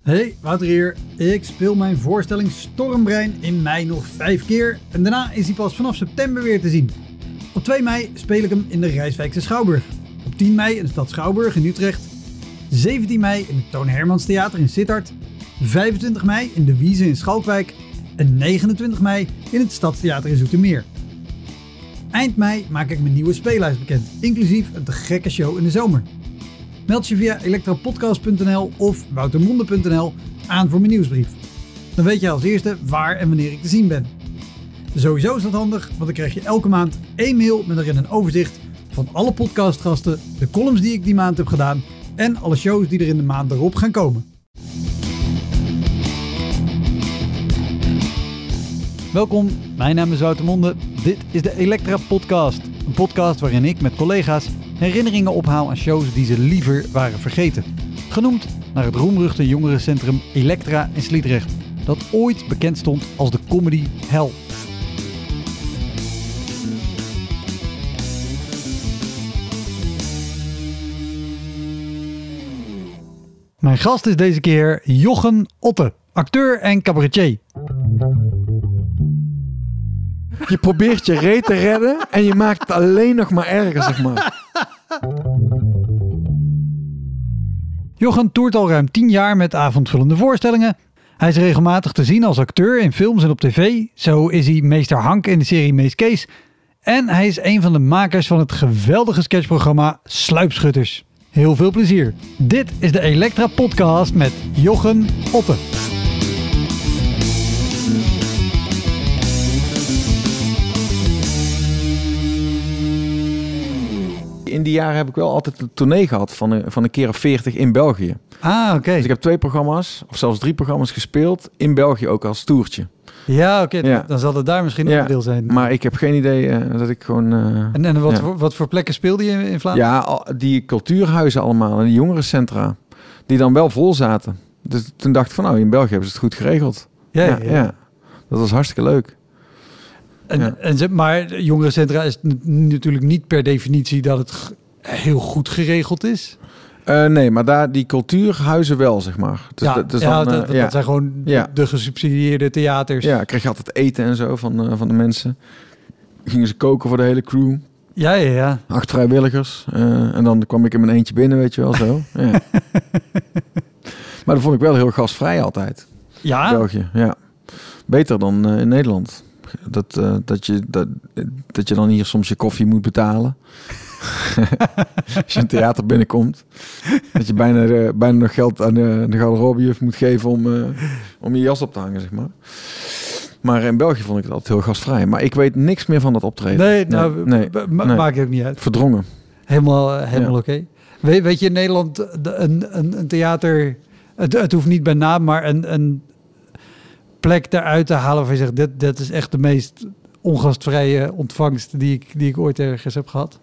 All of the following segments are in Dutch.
Hey, Wouter hier. Ik speel mijn voorstelling Stormbrein in mei nog 5 keer en daarna is hij pas vanaf september weer te zien. Op 2 mei speel ik hem in de Rijswijkse Schouwburg. Op 10 mei in de stad Schouwburg in Utrecht. 17 mei in het Toon Hermans Theater in Sittard. 25 mei in de Wieze in Schalkwijk. En 29 mei in het Stadstheater in Zoetermeer. Eind mei maak ik mijn nieuwe speellijst bekend, inclusief een te gekke show in de zomer. Meld je via elektrapodcast.nl of woutermonde.nl aan voor mijn nieuwsbrief. Dan weet je als eerste waar en wanneer ik te zien ben. Sowieso is dat handig, want dan krijg je elke maand 1 mail met erin een overzicht van alle podcastgasten, de columns die ik die maand heb gedaan en alle shows die er in de maand erop gaan komen. Welkom, mijn naam is Wouter Monde. Dit is de Elektra Podcast. Een podcast waarin ik met collega's herinneringen ophaal aan shows die ze liever waren vergeten. Genoemd naar het roemruchte jongerencentrum Elektra in Sliedrecht, dat ooit bekend stond als de comedy hell. Mijn gast is deze keer Jochen Otte, acteur en cabaretier. Je probeert je reet te redden en je maakt het alleen nog maar erger, zeg maar. Jochen toert al ruim 10 jaar met avondvullende voorstellingen. Hij is regelmatig te zien als acteur in films en op tv. Zo is hij meester Hank in de serie Mees Kees. En hij is een van de makers van het geweldige sketchprogramma Sluipschutters. Heel veel plezier. Dit is de Elektra Podcast met Jochen Otte. In die jaren heb ik wel altijd een tournee gehad van een keer of 40 in België. Ah, oké. Dus ik heb 2 programma's, of zelfs 3 programma's gespeeld in België ook als toertje. Ja, oké. Ja. Dan zal het daar misschien een deel zijn. Maar ik heb geen idee dat ik gewoon... En wat voor plekken speelde je in Vlaanderen? Ja, die cultuurhuizen allemaal en die jongerencentra, die dan wel vol zaten. Dus toen dacht ik van, nou, in België hebben ze het goed geregeld. Ja. Dat was hartstikke leuk. Maar jongerencentra is natuurlijk niet per definitie dat het heel goed geregeld is. Nee, maar daar die cultuurhuizen wel, zeg maar. Dus dat zijn gewoon de gesubsidieerde theaters. Ja, kreeg je altijd eten en zo van de mensen. Gingen ze koken voor de hele crew. Ja. 8 vrijwilligers. En dan kwam ik in mijn eentje binnen, weet je wel, zo. Ja. Maar dat vond ik wel heel gastvrij altijd. Ja? België, ja. Beter dan in Nederland. Dat je dan hier soms je koffie moet betalen. Als je een theater binnenkomt. Dat je bijna nog geld aan de garderobejuf moet geven om je jas op te hangen, zeg maar. Maar in België vond ik het altijd heel gastvrij. Maar ik weet niks meer van dat optreden. Nee. Maakt ook niet uit. Verdrongen. Helemaal oké. Weet je, in Nederland een theater... Het hoeft niet bij naam, maar een plek eruit te halen waarvan je zegt, dit is echt de meest ongastvrije ontvangst die ik ooit ergens heb gehad?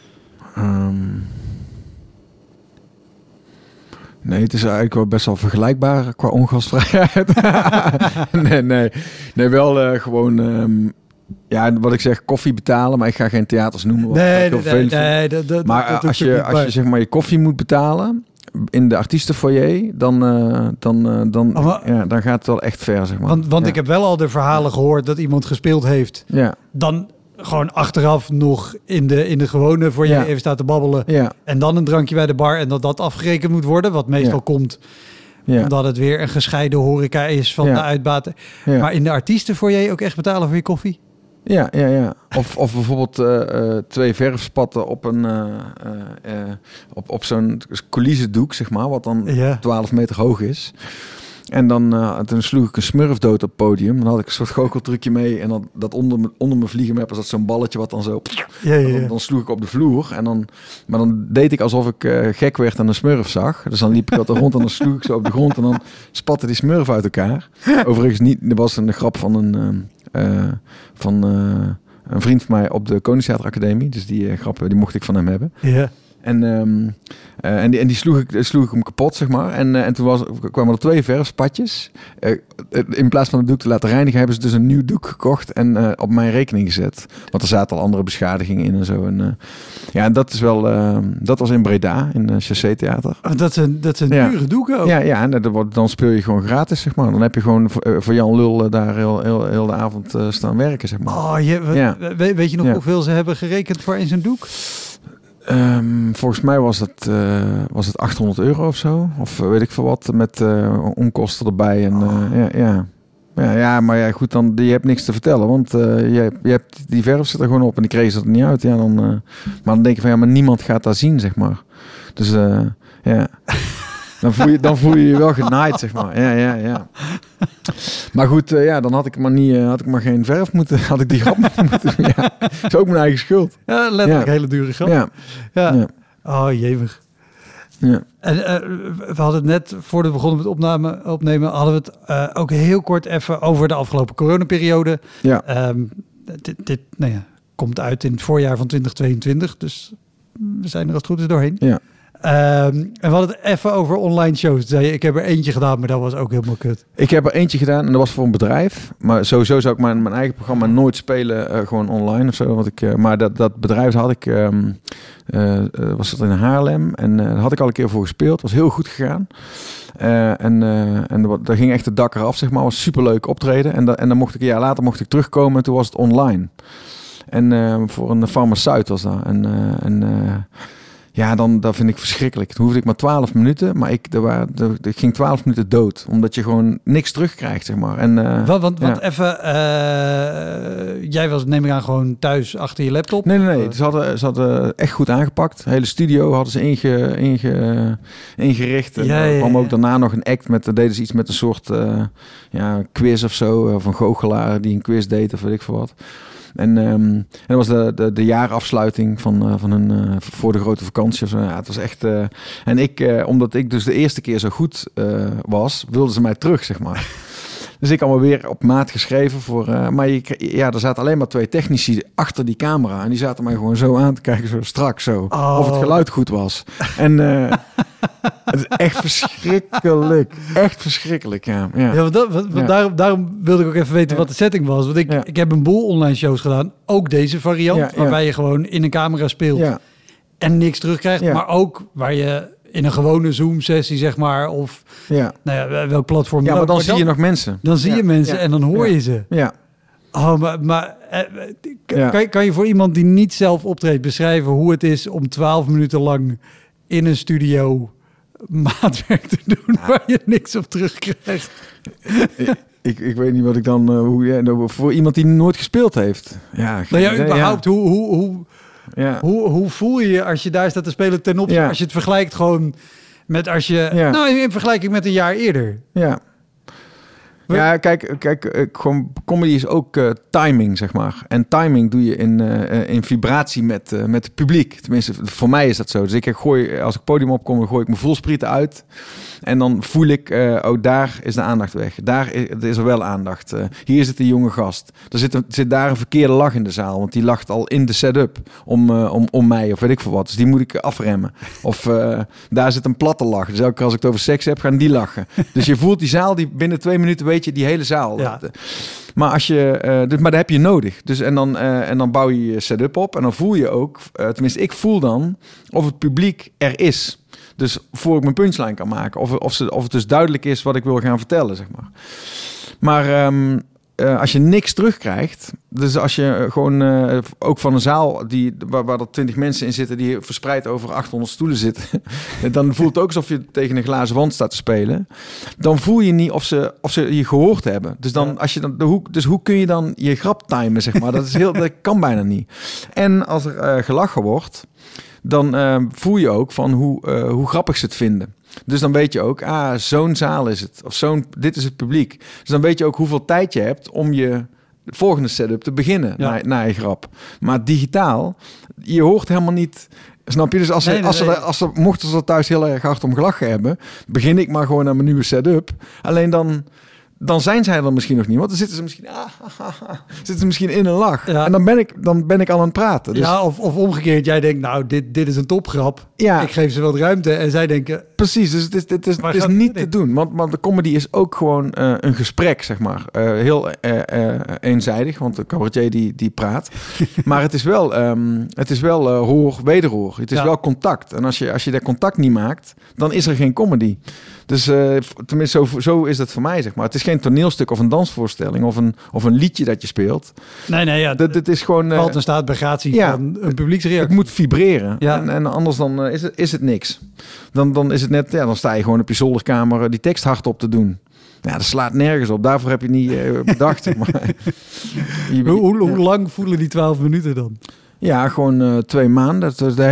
Nee, het is eigenlijk wel best wel vergelijkbaar qua ongastvrijheid. nee, wel gewoon... wat ik zeg, koffie betalen, maar ik ga geen theaters noemen. Maar als je zeg maar je koffie moet betalen in de artiestenfoyer, dan gaat het wel echt ver, zeg maar. Want ik heb wel al de verhalen gehoord dat iemand gespeeld heeft. Ja. Dan gewoon achteraf nog in de gewone foyer even staat te babbelen. Ja. En dan een drankje bij de bar en dat afgerekend moet worden, wat meestal komt omdat het weer een gescheiden horeca is van de uitbaten. Ja. Maar in de artiestenfoyer ook echt betalen voor je koffie? Ja. Of bijvoorbeeld 2 verfspatten op zo'n coulissendoek, zeg maar, wat dan 12 meter hoog is. En toen sloeg ik een smurf dood op het podium. Dan had ik een soort goocheltrucje mee. En dat onder mijn vliegenmap was dat zo'n balletje wat dan zo... Dan sloeg ik op de vloer. Maar dan deed ik alsof ik gek werd en een smurf zag. Dus dan liep ik wat rond en dan sloeg ik zo op de grond. En dan spatte die smurf uit elkaar. Overigens niet. Er was een grap van een vriend van mij op de Koningstheater Academie. Dus die grappen die mocht ik van hem hebben. Ja. En die sloeg ik hem kapot, zeg maar. En toen kwamen er 2 verfspatjes. In plaats van het doek te laten reinigen, hebben ze dus een nieuw doek gekocht en op mijn rekening gezet. Want er zaten al andere beschadigingen in en zo. En dat is wel... dat was in Breda, in Chassé Theater. Dat zijn dure doeken ook. Ja, en dan speel je gewoon gratis, zeg maar. Dan heb je gewoon voor Jan Lul daar heel de avond staan werken, zeg maar. Weet je nog hoeveel ze hebben gerekend voor in zijn doek? Volgens mij was het €800 of zo. Of weet ik veel wat, met onkosten erbij. Maar ja, goed, dan je hebt niks te vertellen. Want je hebt die verf zit er gewoon op en die kregen ze er niet uit. Ja, maar dan denk je van, maar niemand gaat dat zien, zeg maar. Dus Dan voel je je wel genaaid, zeg maar. Ja. Maar goed, dan had ik maar geen verf moeten... Had ik die grap moeten doen. Ja. Dat is ook mijn eigen schuld. Ja, letterlijk hele dure grap. Ja. Oh, jevig. Ja. En we hadden het net, voordat we begonnen met opnemen... hadden we het ook heel kort even over de afgelopen coronaperiode. Ja. Dit komt uit in het voorjaar van 2022. Dus we zijn er als het goed is doorheen. Ja. En we hadden het even over online shows. Zei je, ik heb er eentje gedaan, maar dat was ook helemaal kut. Ik heb er eentje gedaan en dat was voor een bedrijf. Maar sowieso zou ik mijn eigen programma nooit spelen gewoon online of zo. Maar dat bedrijf had ik... was het in Haarlem en daar had ik al een keer voor gespeeld. Was heel goed gegaan. Daar ging echt het dak eraf, zeg maar. Was superleuk optreden. En dan mocht ik een jaar later terugkomen en toen was het online. En voor een farmaceut was dat. Dat vind ik verschrikkelijk. Toen hoefde ik maar 12 minuten, maar ik ging 12 minuten dood. Omdat je gewoon niks terugkrijgt, zeg maar. Want even, jij was, neem ik aan, gewoon thuis achter je laptop? Nee. Ze hadden echt goed aangepakt. De hele studio hadden ze ingericht. En er kwam ook daarna nog een act deden ze iets met een soort quiz of zo. Of een goochelaar die een quiz deed of weet ik veel wat. En dat was de jaarafsluiting van hun voor de grote vakantie of zo. Ja, het was echt... omdat ik dus de eerste keer zo goed was, wilden ze mij terug, zeg maar. Dus ik allemaal weer op maat geschreven voor... maar er zaten alleen maar 2 technici achter die camera. En die zaten mij gewoon zo aan te kijken, zo strak zo. Of het geluid goed was. En het is echt verschrikkelijk. Echt verschrikkelijk, ja. Daarom wilde ik ook even weten wat de setting was. Want ik heb een boel online shows gedaan. Ook deze variant, waarbij je gewoon in een camera speelt en niks terugkrijgt. Ja. Maar ook waar je in een gewone Zoom-sessie, zeg maar, of welk platform. Ja, maar dan zie je nog mensen. Dan zie je mensen en dan hoor je ze. Ja. Kan je voor iemand die niet zelf optreedt beschrijven hoe het is om 12 minuten lang in een studio maatwerk te doen waar je niks op terugkrijgt? Ik weet niet wat ik dan... voor iemand die nooit gespeeld heeft. Überhaupt, hoe voel je als je daar staat te spelen ten opzichte... Als je het vergelijkt gewoon met als je... Nou, in vergelijking met een jaar eerder. Ja. Ja, kijk, gewoon comedy is ook timing, zeg maar. En timing doe je in vibratie met het publiek. Tenminste, voor mij is dat zo. Dus als ik podium opkom, dan gooi ik mijn voelsprieten uit. En dan voel ik, daar is de aandacht weg. Daar is er wel aandacht. Hier zit een jonge gast. Er zit daar een verkeerde lach in de zaal. Want die lacht al in de setup om mij of weet ik veel wat. Dus die moet ik afremmen. Of daar zit een platte lach. Dus elke keer als ik het over seks heb, gaan die lachen. Dus je voelt die zaal, die binnen 2 minuten weet je die hele zaal. Ja. Maar maar dat heb je nodig. Dus en dan bouw je je setup op. En dan voel je ook, tenminste ik voel dan, of het publiek er is. Dus voor ik mijn punchline kan maken. Of het dus duidelijk is wat ik wil gaan vertellen, zeg maar. Maar als je niks terugkrijgt... Dus als je gewoon ook van een zaal waar er 20 mensen in zitten... die verspreid over 800 stoelen zitten... dan voelt het ook alsof je tegen een glazen wand staat te spelen. Dan voel je niet of ze je gehoord hebben. Dus dus hoe kun je dan je grap timen, zeg maar? Dat kan bijna niet. En als er gelachen wordt... dan voel je ook van hoe grappig ze het vinden. Dus dan weet je ook, zo'n zaal is het. Of dit is het publiek. Dus dan weet je ook hoeveel tijd je hebt om je volgende setup te beginnen naar je grap. Maar digitaal, je hoort helemaal niet... Snap je? Dus mochten ze er thuis heel erg hard om gelachen hebben... begin ik maar gewoon aan mijn nieuwe setup. Alleen dan dan zijn zij er misschien nog niet. Want dan zitten ze misschien in een lach. Ja. En dan ben ik al aan het praten. Dus... Ja, of omgekeerd. Jij denkt, nou, dit is een topgrap. Ja. Ik geef ze wat ruimte. En zij denken... Precies, dus het is niet te doen. Want de comedy is ook gewoon een gesprek, zeg maar. Heel eenzijdig, want de cabaretier die praat. Maar het is wel hoor, wederhoor. Het is wel contact. En als je dat contact niet maakt, dan is er geen comedy. Dus tenminste, zo is het voor mij, zeg maar. Het is geen toneelstuk of een dansvoorstelling of een liedje dat je speelt. Nee, ja. Dat is gewoon... valt en staat bij gratie van een publieksreactie. Het moet vibreren. Ja. En anders dan is het niks. Dan is het net... Ja, dan sta je gewoon op je zolderkamer die tekst hardop te doen. Ja, dat slaat nergens op. Daarvoor heb je niet bedacht. Maar hoe lang voelen die 12 minuten dan? Ja, gewoon 2 maanden. Dat is de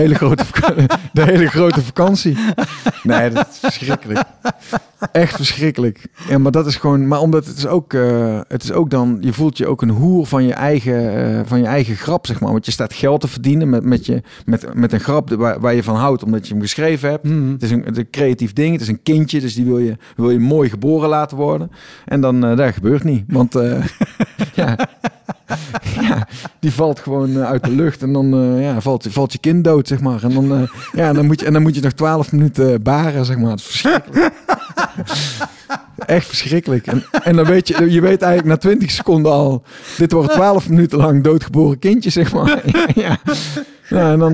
hele grote vakantie. Nee, dat is verschrikkelijk. Echt verschrikkelijk. Ja, maar dat is gewoon... Maar omdat het is ook dan... Je voelt je ook een hoer van je eigen grap, zeg maar. Want je staat geld te verdienen met een grap waar je van houdt. Omdat je hem geschreven hebt. Mm. Het is een creatief ding. Het is een kindje. Dus die wil je mooi geboren laten worden. En dan... dat gebeurt niet. Want... ja, die valt gewoon uit de lucht en dan valt je kind dood, zeg maar. En dan moet je nog 12 minuten baren, zeg maar. Dat is verschrikkelijk. Echt verschrikkelijk. En dan weet je weet eigenlijk na 20 seconden al, dit wordt 12 minuten lang doodgeboren kindje, zeg maar. Ja, en dan...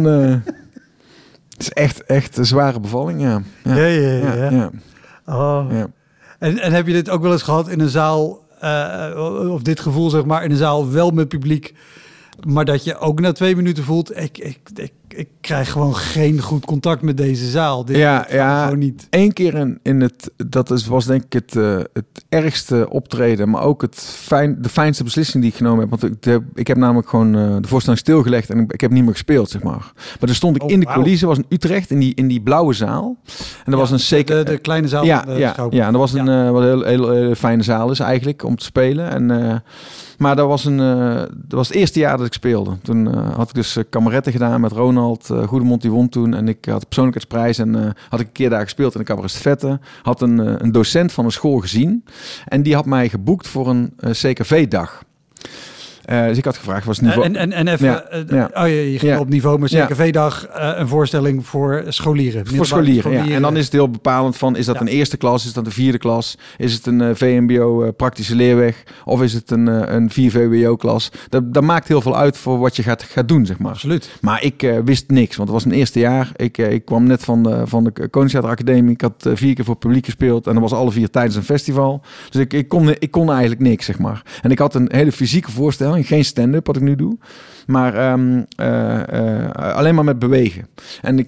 het is echt een zware bevalling, ja. Ja. Oh. Ja. En heb je dit ook wel eens gehad in een zaal... of dit gevoel, zeg maar, in een zaal wel met publiek, maar dat je ook na 2 minuten voelt, ik krijg gewoon geen goed contact met deze zaal. Dit gewoon niet. 1 keer was denk ik het ergste optreden, maar ook de fijnste beslissing die ik genomen heb. Want ik heb namelijk gewoon de voorstelling stilgelegd en ik heb niet meer gespeeld, zeg maar. Maar toen stond ik in de coulissen, was in Utrecht, in die blauwe zaal. En er was een zeker... De kleine zaal. Ja, en er was een hele fijne zaal is eigenlijk om te spelen. Maar dat was het eerste jaar dat ik speelde. Toen had ik dus kameretten gedaan met Ronald Goedemond, die won toen. En ik had de persoonlijkheidsprijs en had ik een keer daar gespeeld in de cabaret-stafette. Had een docent van een school gezien. En die had mij geboekt voor een CKV-dag. Dus ik had gevraagd, was het niveau... En even, je ging op niveau met CKV-dag een voorstelling voor scholieren. Voor scholieren, ja. En dan is het heel bepalend van, is dat een eerste klas, is dat een 4e klas? Is het een VMBO praktische leerweg? Of is het een 4 VWO-klas? Dat maakt heel veel uit voor wat je gaat doen, zeg maar. Absoluut. Maar ik wist niks, want het was mijn eerste jaar. Ik kwam net van de Koningstheateracademie. Ik had 4 keer voor het publiek gespeeld. En dat was alle 4 tijdens een festival. Dus ik kon eigenlijk niks, zeg maar. En ik had een hele fysieke voorstelling. Geen stand-up wat ik nu doe, maar alleen maar met bewegen. En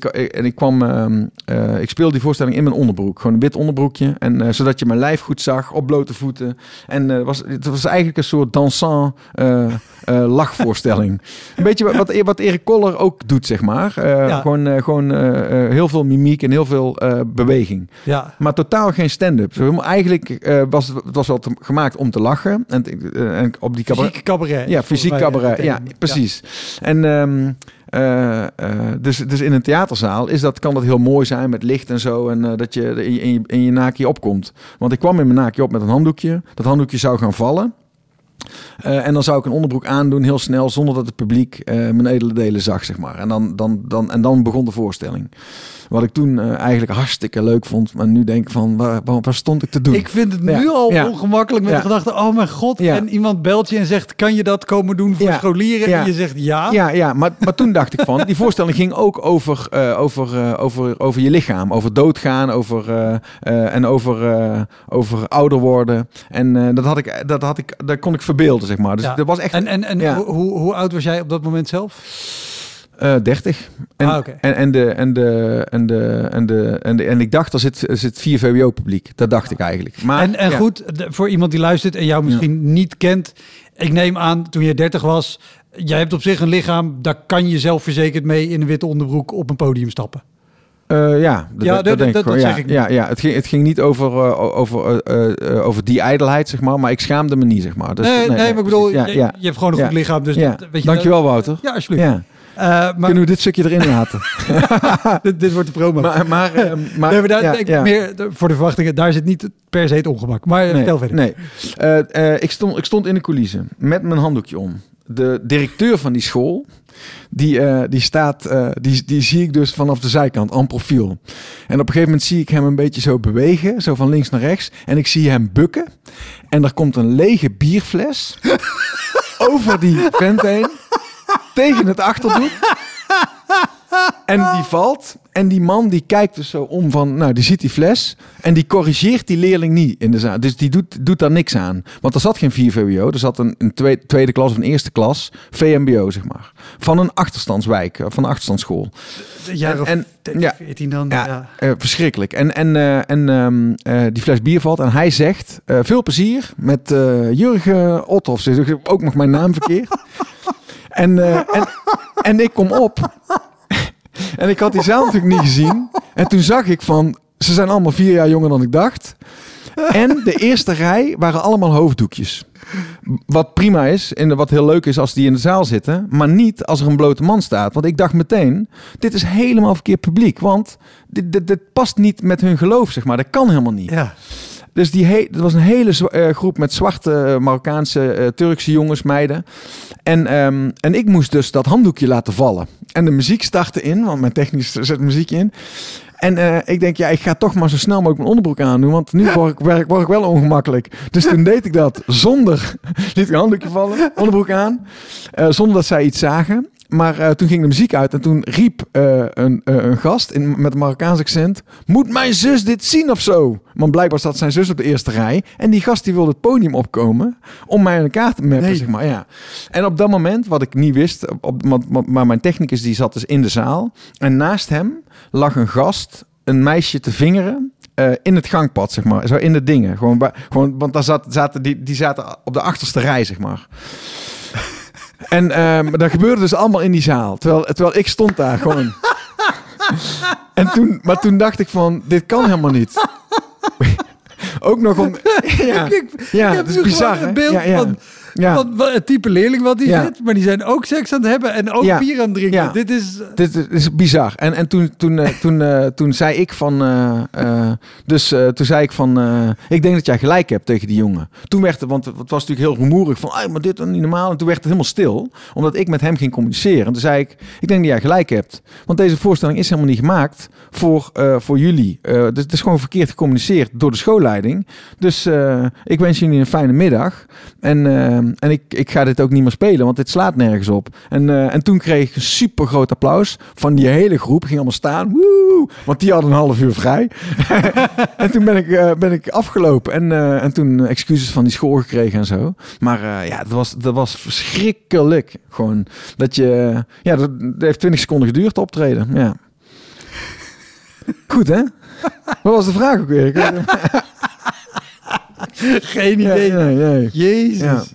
ik speelde die voorstelling in mijn onderbroek. Gewoon een wit onderbroekje. En zodat je mijn lijf goed zag, op blote voeten. En het was eigenlijk een soort dansant lachvoorstelling. Een beetje wat Erik Koller ook doet, zeg maar. Gewoon heel veel mimiek en heel veel beweging. Ja. Maar totaal geen stand-up. Eigenlijk was het wel gemaakt om te lachen. En op die fysiek cabaret. Ja, fysiek cabaret. Ja, precies. En dus in een theaterzaal kan dat heel mooi zijn met licht en zo. En dat je in je naakje opkomt. Want ik kwam in mijn naakje op met een handdoekje. Dat handdoekje zou gaan vallen. En dan zou ik een onderbroek aandoen, heel snel, zonder dat het publiek mijn edele delen zag, zeg maar. En dan begon de voorstelling. Wat ik toen eigenlijk hartstikke leuk vond. Maar nu denk ik van, waar stond ik te doen? Ik vind het nu al ongemakkelijk met de gedachte, oh mijn god. Ja. En iemand belt je en zegt, kan je dat komen doen voor scholieren? Ja. En je zegt ja. Ja, maar toen dacht ik van, die voorstelling ging ook over je lichaam. Over doodgaan, over ouder worden. En dat kon ik verbeelden, zeg maar. Dus dat was echt... En hoe oud was jij op dat moment zelf? 30. En ik dacht, er zit 4 VWO-publiek. Dat dacht ik eigenlijk. Maar, goed, voor iemand die luistert en jou misschien niet kent. Ik neem aan, toen je 30 was, jij hebt op zich een lichaam, daar kan je zelfverzekerd mee in een witte onderbroek op een podium stappen. Dat zeg ik niet. Ja, het ging niet over die ijdelheid, zeg maar maar ik schaamde me niet, zeg maar. Dus, nee, maar ik bedoel, je hebt gewoon een goed lichaam. Dus dankjewel, Wouter. Ja, alsjeblieft. Ja. Kunnen we dit stukje erin laten? dit wordt de promo. Meer voor de verwachtingen, daar zit niet per se het ongemak. Maar vertel verder. Nee. Ik stond in de coulissen met mijn handdoekje om. De directeur van die school, die zie ik dus vanaf de zijkant, en profiel. En op een gegeven moment zie ik hem een beetje zo bewegen, zo van links naar rechts. En ik zie hem bukken. En er komt een lege bierfles over die vent heen, tegen het achterdoek. En die valt. En die man die kijkt dus zo om van... Nou, die ziet die fles. En die corrigeert die leerling niet in de zaal. Dus die doet daar niks aan. Want er zat geen 4 VWO. Er zat een tweede klas of een eerste klas. VMBO, zeg maar. Van een achterstandswijk. Van een achterstandsschool. Jaren 14 dan. Ja. Verschrikkelijk. En die fles bier valt. En hij zegt... veel plezier met Jurgen Othoff. Ook nog mijn naam verkeerd. En ik kom op... En ik had die zaal natuurlijk niet gezien. En toen zag ik van... Ze zijn allemaal 4 jaar jonger dan ik dacht. En de eerste rij waren allemaal hoofddoekjes. Wat prima is. En wat heel leuk is als die in de zaal zitten. Maar niet als er een blote man staat. Want ik dacht meteen... Dit is helemaal verkeerd publiek. Want dit past niet met hun geloof, zeg maar. Dat kan helemaal niet. Ja. Dus er was een hele groep met zwarte Marokkaanse, Turkse jongens, meiden. En ik moest dus dat handdoekje laten vallen. En de muziek startte in, want mijn technisch zet muziek in. En ik denk, ik ga toch maar zo snel mogelijk mijn onderbroek aandoen. Want nu word ik wel ongemakkelijk. Dus toen deed ik dat zonder... liet ik een handdoekje vallen, onderbroek aan. Zonder dat zij iets zagen. Maar toen ging de muziek uit en toen riep een gast met een Marokkaans accent... Moet mijn zus dit zien of zo? Want blijkbaar zat zijn zus op de eerste rij. En die gast die wilde het podium opkomen om mij in elkaar te mappen, zeg maar. Ja. En op dat moment, wat ik niet wist... maar mijn technicus die zat dus in de zaal. En naast hem lag een gast, een meisje te vingeren... in het gangpad, zeg maar. Zo in de dingen. Gewoon, want daar die zaten op de achterste rij, zeg maar. En dat gebeurde dus allemaal in die zaal. Terwijl ik stond daar gewoon. Maar toen dacht ik van, dit kan helemaal niet. Ook nog om... Ja, dat is bizar, een beeld van... Ja. Het type leerling wat die zit, maar die zijn ook seks aan het hebben en ook bier aan het drinken. Ja. Dit is bizar. En toen zei ik van... ik denk dat jij gelijk hebt tegen die jongen. Toen werd het, want het was natuurlijk heel rumoerig van... maar dit is niet normaal. En toen werd het helemaal stil, omdat ik met hem ging communiceren. En toen zei ik denk dat jij gelijk hebt. Want deze voorstelling is helemaal niet gemaakt voor jullie. Dus het is gewoon verkeerd gecommuniceerd door de schoolleiding. Dus ik wens jullie een fijne middag. En ik ga dit ook niet meer spelen, want dit slaat nergens op. En toen kreeg ik een super groot applaus van die hele groep. Ging allemaal staan, woe, want die hadden een half uur vrij. En toen ben ik afgelopen en toen excuses van die school gekregen en zo. Maar dat was verschrikkelijk. Gewoon dat je... Ja, dat heeft 20 seconden geduurd te optreden. Ja. Goed, hè? Wat was de vraag ook weer? Geen idee. Nee. Jezus.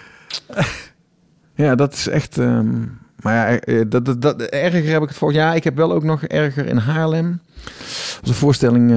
Ja, dat is echt... maar ja, dat erger heb ik het vorig jaar. Ik heb wel ook nog erger in Haarlem. Dat was een voorstelling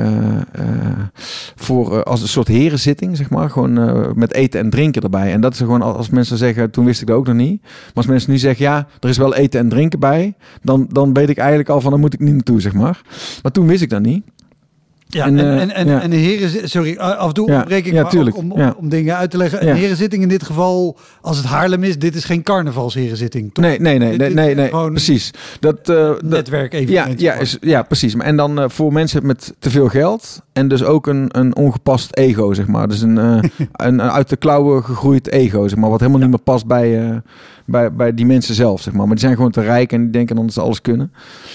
als een soort herenzitting, zeg maar. Gewoon met eten en drinken erbij. En dat is gewoon, als mensen zeggen, toen wist ik dat ook nog niet. Maar als mensen nu zeggen, ja, er is wel eten en drinken bij. Dan weet ik eigenlijk al van, dan moet ik niet naartoe, zeg maar. Maar toen wist ik dat niet. Ja, en de heren... Sorry, af en toe ontbreek ik maar om dingen uit te leggen. Een herenzitting in dit geval, als het Haarlem is, dit is geen carnavalsherenzitting, toch? Nee, precies. Netwerk even. Ja, precies. En dan voor mensen met te veel geld en dus ook een ongepast ego, zeg maar. Dus een uit de klauwen gegroeid ego, zeg maar, wat helemaal niet meer past bij die mensen zelf, zeg maar. Maar die zijn gewoon te rijk en die denken dan dat ze alles kunnen.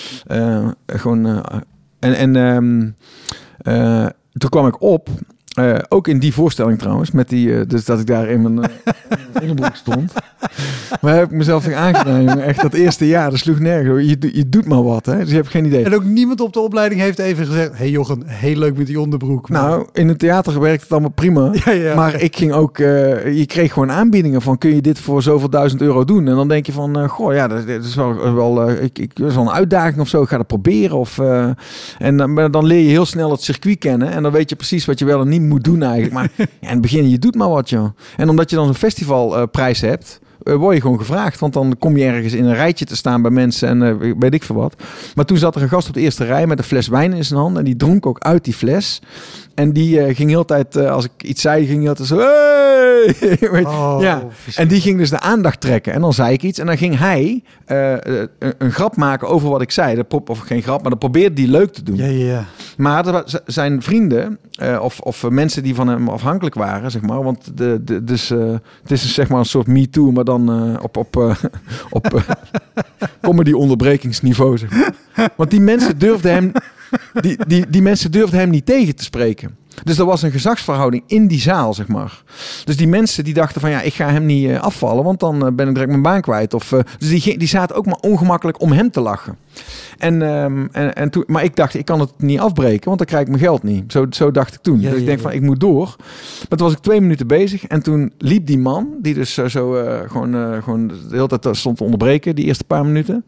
Toen kwam ik op, ook in die voorstelling trouwens, met die, dus dat ik daar in mijn onderbroek stond. Maar heb ik mezelf weer aangedaan, jongen. Echt dat eerste jaar, dat sloeg nergens. Je doet maar wat, hè? Dus je hebt geen idee. En ook niemand op de opleiding heeft even gezegd, hey Jochen, heel leuk met die onderbroek. Maar... Nou, in het theater werkt het allemaal prima. Ja. Maar ik ging ook, je kreeg gewoon aanbiedingen van, kun je dit voor zoveel €1000 doen? En dan denk je van, dat is wel een uitdaging of zo. Ik ga dat proberen. En dan leer je heel snel het circuit kennen. En dan weet je precies wat je wel en niet moet doen eigenlijk. Maar in het begin, je doet maar wat, joh. En omdat je dan een festivalprijs hebt, word je gewoon gevraagd. Want dan kom je ergens in een rijtje te staan bij mensen en weet ik veel wat. Maar toen zat er een gast op de eerste rij met een fles wijn in zijn hand. En die dronk ook uit die fles. En die ging heel tijd, als ik iets zei, ging heel tijd zo... Hey! En die ging dus de aandacht trekken. En dan zei ik iets. En dan ging hij een grap maken over wat ik zei. Of geen grap, maar dan probeerde hij leuk te doen. Ja. Maar zijn vrienden, of mensen die van hem afhankelijk waren, zeg maar. Want het is zeg maar een soort Me Too, maar dan op comedy onderbrekingsniveau, zeg maar. Want die mensen durfden hem... Die mensen durfden hem niet tegen te spreken. Dus er was een gezagsverhouding in die zaal, zeg maar. Dus die mensen die dachten van... ik ga hem niet afvallen, want dan ben ik direct mijn baan kwijt. Dus die zaten ook maar ongemakkelijk om hem te lachen. En toen, maar ik dacht, ik kan het niet afbreken, want dan krijg ik mijn geld niet. Zo dacht ik toen. Dus ik denk van, ik moet door. Maar toen was ik 2 minuten bezig. En toen liep die man, die dus gewoon de hele tijd stond te onderbreken, die eerste paar minuten.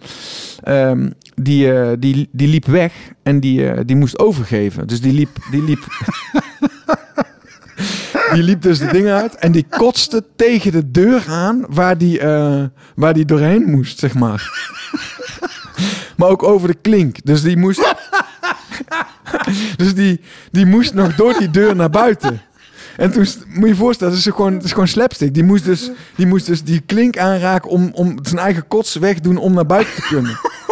Die liep weg en die moest overgeven. Dus die liep die liep dus de dingen uit en die kotste tegen de deur aan waar die doorheen moest, zeg maar. Maar ook over de klink. Dus die moest... dus die moest nog door die deur naar buiten. En toen, moet je je voorstellen, het is gewoon slapstick. Die moest dus die klink aanraken om zijn eigen kots wegdoen om naar buiten te kunnen.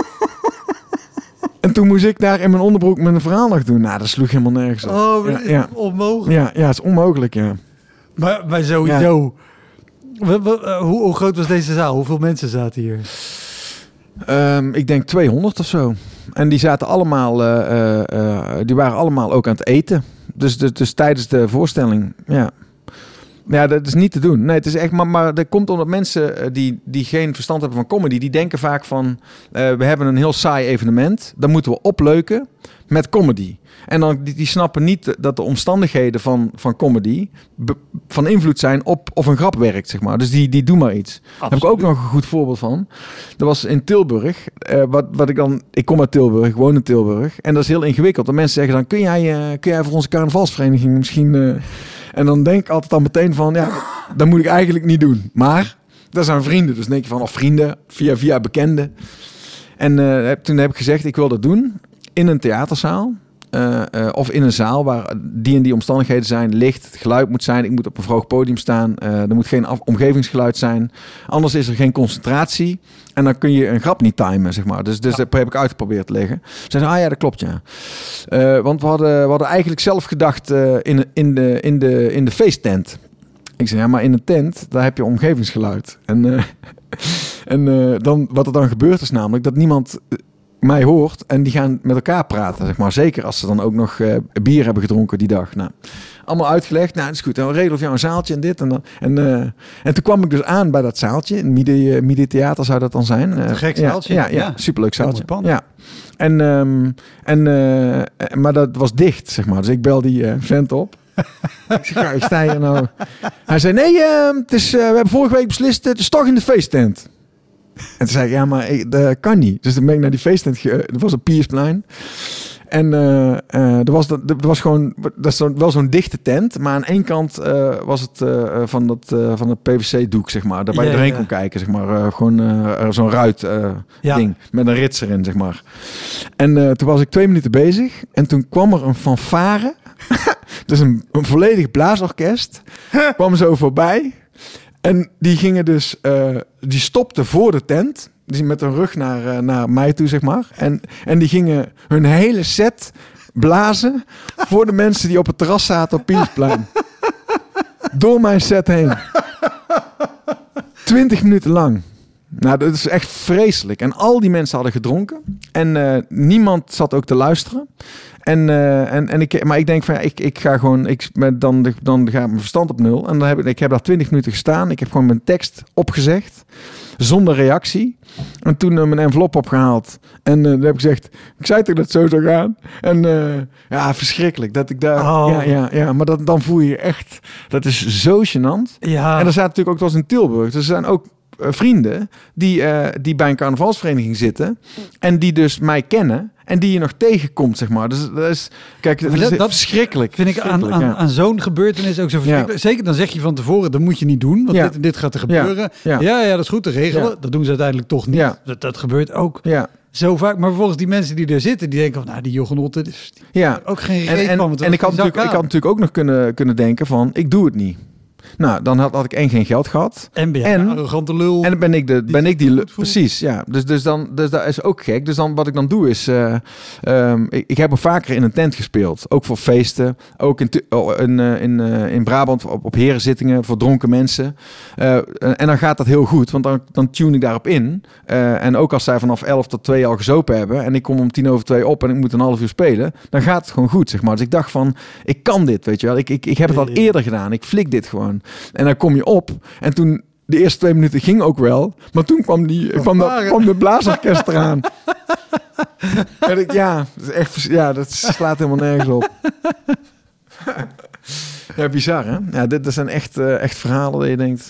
En toen moest ik daar in mijn onderbroek mijn verhaal nog doen. Nou, dat sloeg helemaal nergens op. Oh, onmogelijk. Ja, het is onmogelijk, ja. Maar sowieso... Ja. Hoe groot was deze zaal? Hoeveel mensen zaten hier? Ik denk 200 of zo. En die zaten allemaal... die waren allemaal ook aan het eten. Dus tijdens de voorstelling, ja. Ja, dat is niet te doen. Nee, het is echt... Maar dat komt omdat mensen die geen verstand hebben van comedy... die denken vaak van... we hebben een heel saai evenement. Dan moeten we opleuken met comedy. En dan die snappen niet dat de omstandigheden van comedy... van invloed zijn op of een grap werkt, zeg maar. Dus die doen maar iets. Daar heb ik ook nog een goed voorbeeld van. Dat was in Tilburg. Wat ik dan... Ik kom uit Tilburg, ik woon in Tilburg. En dat is heel ingewikkeld. En mensen zeggen dan... Kun jij voor onze carnavalsvereniging misschien... En dan denk ik altijd al meteen van... Ja, dat moet ik eigenlijk niet doen. Maar dat zijn vrienden. Dus denk je van... Of vrienden, via bekenden. En toen heb ik gezegd... Ik wil dat doen in een theaterzaal. Of in een zaal waar die en die omstandigheden zijn. Licht, het geluid moet zijn. Ik moet op een vroeg podium staan. Er moet geen omgevingsgeluid zijn. Anders is er geen concentratie. En dan kun je een grap niet timen, zeg maar. Dus dat heb ik uitgeprobeerd te leggen. Ze zeiden, ja, dat klopt, ja. Want we hadden eigenlijk zelf gedacht in de feesttent. Ik zei, ja, maar in een tent, daar heb je omgevingsgeluid. En dan, wat er dan gebeurt is namelijk dat niemand... mij hoort en die gaan met elkaar praten, zeg maar. Zeker als ze dan ook nog bier hebben gedronken die dag. Nou, allemaal uitgelegd. Nou, dat is goed. Dan regelen of jou een zaaltje en dit en dan. En toen kwam ik dus aan bij dat zaaltje. In Midi Theater zou dat dan zijn. Een gek zaaltje. Ja, superleuk zaaltje. Ja. Maar dat was dicht, zeg maar. Dus ik bel die vent op. Ik zeg, ja, ik sta hier nou. Hij zei, nee, we hebben vorige week beslist, het is toch in de feesttent. En toen zei ik, ja, maar dat kan niet. Dus dan ben ik naar die feesttent. Er was een Piersplein. En dat is wel zo'n dichte tent. Maar aan één kant was het van het PVC-doek, zeg maar. Daar waar je doorheen kon kijken, zeg maar. Zo'n ruit ding. Met een rits erin, zeg maar. En toen was ik 2 minuten bezig. En toen kwam er een fanfare. Dus een volledig blaasorkest. Kwam zo voorbij. En die gingen dus... die stopten voor de tent. Die met hun rug naar mij toe, zeg maar. En die gingen hun hele set blazen... voor de mensen die op het terras zaten op Piersplein. Door mijn set heen. 20 minuten lang. Nou, dat is echt vreselijk. En al die mensen hadden gedronken. En niemand zat ook te luisteren. Maar ik denk van ja, ik ga gewoon, dan gaat mijn verstand op nul. En ik heb daar 20 minuten gestaan. Ik heb gewoon mijn tekst opgezegd. Zonder reactie. En toen mijn envelop opgehaald. En dan heb ik gezegd, ik zei toch dat het zo zou gaan. En ja, verschrikkelijk. Dat ik daar, ja, maar dan voel je echt, dat is zo gênant. Ja. En er zaten natuurlijk ook, het was in Tilburg. Dus er zijn ook vrienden die bij een carnavalsvereniging zitten en die dus mij kennen en die je nog tegenkomt, zeg maar. Dus dat is, kijk, dat is verschrikkelijk. Vind ik aan zo'n gebeurtenis ook zo verschrikkelijk. Ja. Zeker, dan zeg je van tevoren, dat moet je niet doen, want dit gaat er gebeuren. Ja, dat is goed te regelen. Ja. Dat doen ze uiteindelijk toch niet. Ja. Dat gebeurt ook. Ja. Zo vaak, maar vervolgens die mensen die er zitten, die denken van, nou, die joggenotten, dus ook geen reden van. En ik had natuurlijk ook nog kunnen denken van, ik doe het niet. Nou, dan had ik geen geld gehad. En ben je een arrogante lul. En dan ben ik die precies, ja. Dus dat is ook gek. Dus dan wat ik dan doe is, ik heb er vaker in een tent gespeeld. Ook voor feesten. Ook in Brabant op herenzittingen voor dronken mensen. En dan gaat dat heel goed, want dan tune ik daarop in. En ook als zij vanaf 11 tot 2 al gezopen hebben en ik kom om 1:50 op en ik moet een half uur spelen, dan gaat het gewoon goed, zeg maar. Dus ik dacht van, ik kan dit, weet je wel. Ik heb het al eerder gedaan. Ik flik dit gewoon. En dan kom je op. En toen, de eerste 2 minuten ging ook wel. Maar toen kwam de blaasorkest eraan. En dat slaat helemaal nergens op. Ja, bizar, hè? Ja, dit zijn echt verhalen dat je denkt,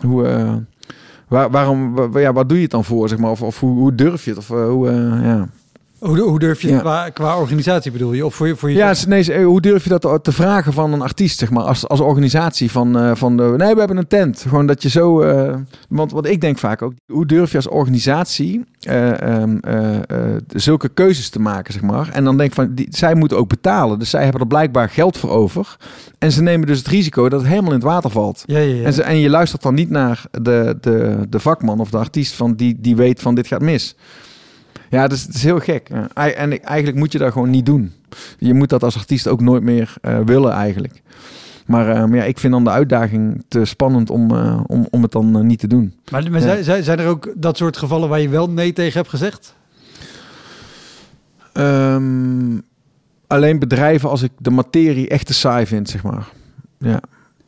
wat doe je het dan voor, zeg maar? Of hoe durf je het? Of Hoe durf je het qua organisatie, bedoel je? Of voor je? Ja, hoe durf je dat te vragen van een artiest, zeg maar, als organisatie nee, we hebben een tent. Gewoon dat je zo... want wat ik denk vaak ook, hoe durf je als organisatie zulke keuzes te maken, zeg maar. En dan denk ik van, zij moeten ook betalen. Dus zij hebben er blijkbaar geld voor over. En ze nemen dus het risico dat het helemaal in het water valt. Ja. En je luistert dan niet naar de vakman of de artiest van die weet van dit gaat mis. Ja, dus het is heel gek. En eigenlijk moet je dat gewoon niet doen. Je moet dat als artiest ook nooit meer willen eigenlijk. Maar ik vind dan de uitdaging te spannend om het dan niet te doen. Maar zijn er ook dat soort gevallen waar je wel nee tegen hebt gezegd? Alleen bedrijven als ik de materie echt te saai vind, zeg maar. Ja.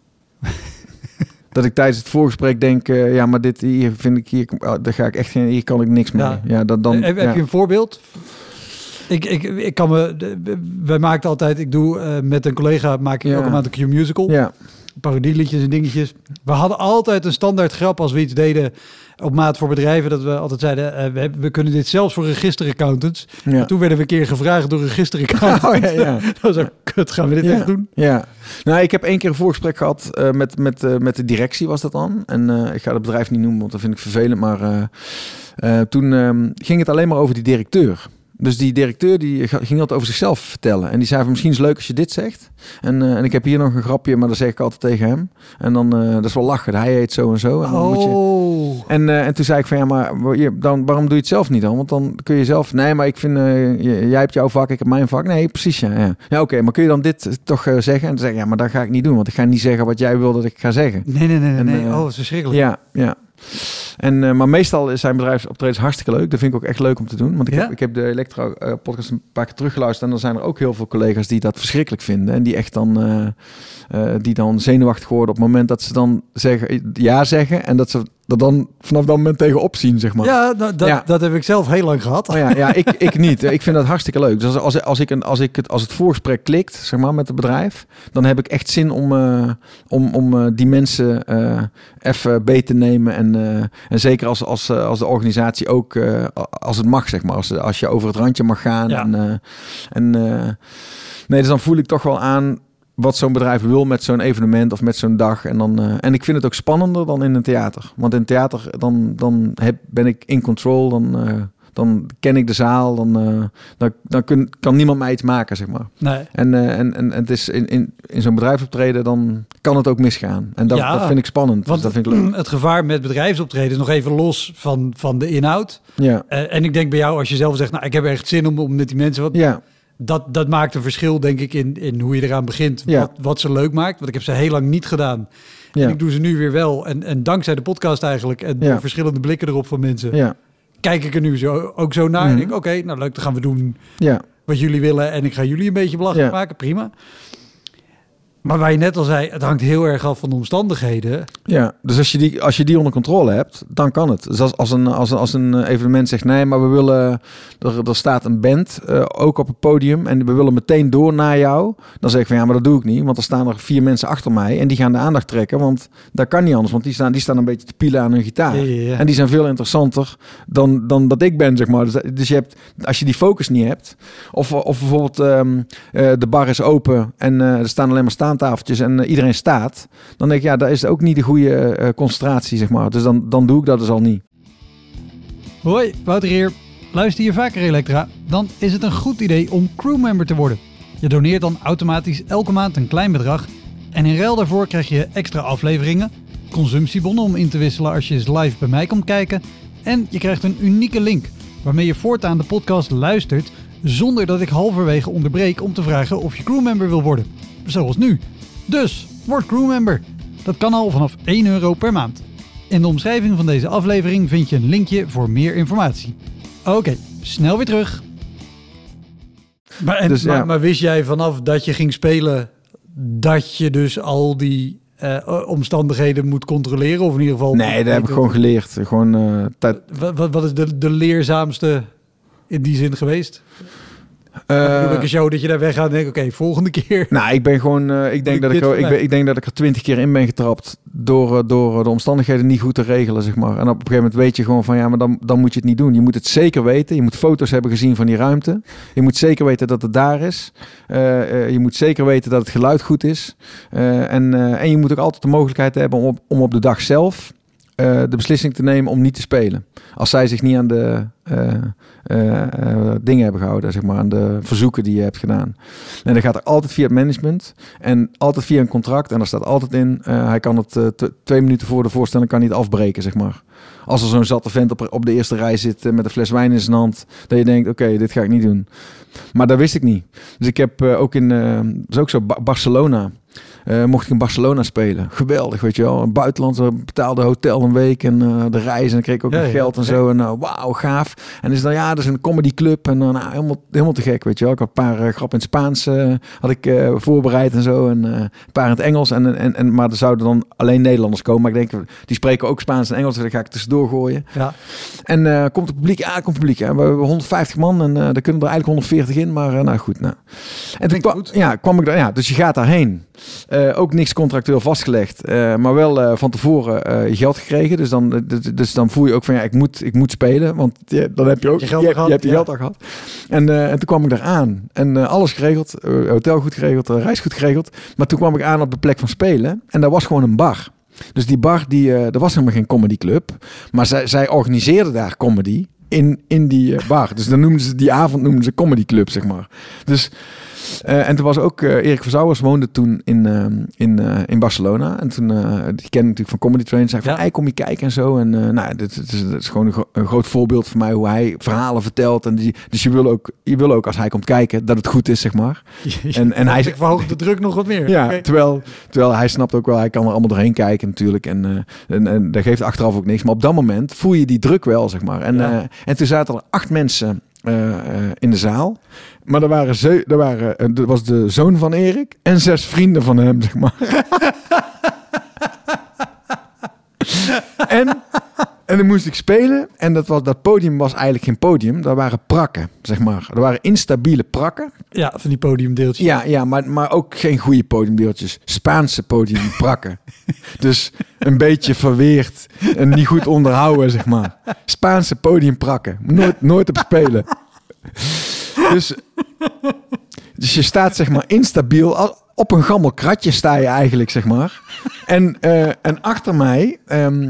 Dat ik tijdens het voorgesprek denk, maar dit hier vind ik daar ga ik echt hier kan ik niks mee. Ja, heb je een voorbeeld? Ik kan wij maakten altijd, ik doe met een collega ook een aantal Q-musical. Ja. Parodieliedjes en dingetjes. We hadden altijd een standaard grap als we iets deden op maat voor bedrijven, dat we altijd zeiden, we kunnen dit zelfs voor registeraccountants. Ja. Toen werden we een keer gevraagd door registeraccountants. Dat was ook kut, gaan we dit echt doen? Ja. Nou, ik heb 1 keer een voorgesprek gehad met de directie, was dat dan. En ik ga het bedrijf niet noemen, want dat vind ik vervelend. Maar toen ging het alleen maar over die directeur. Dus die directeur die ging dat over zichzelf vertellen. En die zei van, misschien is het leuk als je dit zegt. En ik heb hier nog een grapje, maar dat zeg ik altijd tegen hem. En dan, dat is wel lachen. Hij heet zo en zo. En, dan moet je... en toen zei ik van, waarom doe je het zelf niet dan? Want dan kun je zelf... Nee, maar ik vind, jij hebt jouw vak, ik heb mijn vak. Nee, precies, ja. Ja, oké, maar kun je dan dit toch zeggen? En dan zeg ik, maar dat ga ik niet doen. Want ik ga niet zeggen wat jij wil dat ik ga zeggen. Nee. Dat is verschrikkelijk. Ja. Maar meestal zijn bedrijfsoptredens hartstikke leuk. Dat vind ik ook echt leuk om te doen. Want ik heb de Elektro-podcast een paar keer teruggeluisterd. En dan zijn er ook heel veel collega's die dat verschrikkelijk vinden. En die echt dan zenuwachtig worden op het moment dat ze dan zeggen. En dat ze er dan vanaf dat moment tegenop zien, zeg maar. Ja, dat heb ik zelf heel lang gehad. Ik niet. Ik vind dat hartstikke leuk. Dus als het voorgesprek klikt, zeg maar, met het bedrijf, dan heb ik echt zin om die mensen even beter te nemen. En zeker als de organisatie ook, als het mag, zeg maar. Als je over het randje mag gaan. Ja. Dus dan voel ik toch wel aan wat zo'n bedrijf wil met zo'n evenement of met zo'n dag. En ik vind het ook spannender dan in een theater. Want in een theater ben ik in control. Dan ken ik de zaal. Dan kan niemand mij iets maken, zeg maar. Nee. En het is in zo'n bedrijfsoptreden, dan kan het ook misgaan. En dat vind ik spannend. Want dat vind ik leuk. Het gevaar met bedrijfsoptreden is nog even los van de inhoud. Ja. En ik denk bij jou, als je zelf zegt, ik heb echt zin om met die mensen wat... Ja. Dat maakt een verschil, denk ik, in hoe je eraan begint. Ja. Wat ze leuk maakt. Want ik heb ze heel lang niet gedaan. Ja. En ik doe ze nu weer wel. En dankzij de podcast eigenlijk. En door verschillende blikken erop van mensen. Ja. Kijk ik er nu ook zo naar. En denk oké, nou leuk, dan gaan we doen wat jullie willen. En ik ga jullie een beetje belachelijk maken. Prima. Maar waar je net al zei, het hangt heel erg af van de omstandigheden. Ja, dus als je die onder controle hebt, dan kan het. Dus als een evenement zegt, nee, maar we willen... Er staat een band ook op het podium en we willen meteen door naar jou. Dan zeg ik van, ja, maar dat doe ik niet. Want er staan er 4 mensen achter mij en die gaan de aandacht trekken. Want dat kan niet anders, want die staan een beetje te pielen aan hun gitaar. Ja. En die zijn veel interessanter dan dat ik ben, zeg maar. Dus je hebt, als je die focus niet hebt... Of bijvoorbeeld de bar is open en er staan alleen maar staantafeltjes en iedereen staat. Dan denk ik, ja, dat is ook niet de goede concentratie, zeg maar. Dus dan doe ik dat dus al niet. Hoi, Wouter hier. Luister je vaker Elektra? Dan is het een goed idee om crewmember te worden. Je doneert dan automatisch elke maand een klein bedrag. En in ruil daarvoor krijg je extra afleveringen, consumptiebonnen om in te wisselen als je eens live bij mij komt kijken. En je krijgt een unieke link waarmee je voortaan de podcast luistert zonder dat ik halverwege onderbreek om te vragen of je crewmember wil worden. Zoals nu. Dus, word crewmember. Dat kan al vanaf €1 per maand. In de omschrijving van deze aflevering vind je een linkje voor meer informatie. Oké, snel weer terug. Maar wist jij vanaf dat je ging spelen dat je dus al die omstandigheden moet controleren? Of in ieder geval... Nee, dat heb ik gewoon geleerd. Wat is de leerzaamste in die zin geweest? Een show dat je daar weggaat en denkt, oké, volgende keer. Nou, ik ben gewoon, ik denk dat ik er 20 keer in ben getrapt door de omstandigheden niet goed te regelen, zeg maar. En op een gegeven moment weet je gewoon van, ja, maar dan moet je het niet doen. Je moet het zeker weten. Je moet foto's hebben gezien van die ruimte. Je moet zeker weten dat het daar is. Je moet zeker weten dat het geluid goed is. En je moet ook altijd de mogelijkheid hebben om op de dag zelf de beslissing te nemen om niet te spelen. Als zij zich niet aan de dingen hebben gehouden, zeg maar, aan de verzoeken die je hebt gedaan. En dan gaat er altijd via het management en altijd via een contract. En daar staat altijd in, hij kan het 2 minuten voor de voorstelling kan niet afbreken, zeg maar. Als er zo'n zatte vent op de eerste rij zit met een fles wijn in zijn hand, dat je denkt, oké, dit ga ik niet doen. Maar dat wist ik niet. Dus ik heb ook dat is ook zo, Barcelona. Mocht ik in Barcelona spelen. Geweldig, weet je wel. Een buitenland, betaalde hotel een week en de reis. En dan kreeg ik ook nog geld en zo. En wauw, gaaf. En is dan, ja, dat is een comedyclub. En helemaal te gek, weet je wel. Ik had een paar grappen in het Spaans had ik voorbereid en zo. En een paar in het Engels. Maar er zouden dan alleen Nederlanders komen. Maar ik denk, die spreken ook Spaans en Engels. Dus dan ga ik tussendoor gooien. Ja. En komt het publiek? Ja, komt publiek. Ja. We hebben 150 man en daar kunnen er eigenlijk 140 in. Maar nou goed, nou. En toen kwam ik daar. Ja, dus je gaat daarheen. Ook niks contractueel vastgelegd, maar wel van tevoren je geld gekregen. Dus dan voel je ook van, ja, ik moet spelen, want dan heb je ook je hebt je geld al gehad. En toen kwam ik daar aan en alles geregeld, hotel goed geregeld, reis goed geregeld. Maar toen kwam ik aan op de plek van spelen en daar was gewoon een bar. Dus die bar, er was helemaal geen comedyclub, maar zij organiseerden daar comedy in die bar. Dus dan die avond noemden ze comedy club, zeg maar. Dus en toen was ook Erik Verzouwers woonde toen in Barcelona. En toen, die kende natuurlijk van Comedy Train. Zei van, kom je kijken en zo. En dit is gewoon een groot voorbeeld voor mij hoe hij verhalen vertelt. En dus je wil ook als hij komt kijken dat het goed is, zeg maar. En hij verhoogt de druk nog wat meer. Ja, okay. Terwijl hij snapt ook wel, hij kan er allemaal doorheen kijken natuurlijk. En dat geeft achteraf ook niks. Maar op dat moment voel je die druk wel, zeg maar. En toen zaten er 8 mensen in de zaal. Maar er was de zoon van Erik en 6 vrienden van hem, zeg maar. En dan moest ik spelen. En dat podium was eigenlijk geen podium. Dat waren prakken, zeg maar. Er waren instabiele prakken. Ja, van die podiumdeeltjes. Ja, maar ook geen goede podiumdeeltjes. Spaanse podiumprakken. Dus een beetje verweerd en niet goed onderhouden, zeg maar. Spaanse podiumprakken. Nooit op spelen. Dus je staat, zeg maar, instabiel. Op een gammel kratje sta je eigenlijk, zeg maar. En achter mij,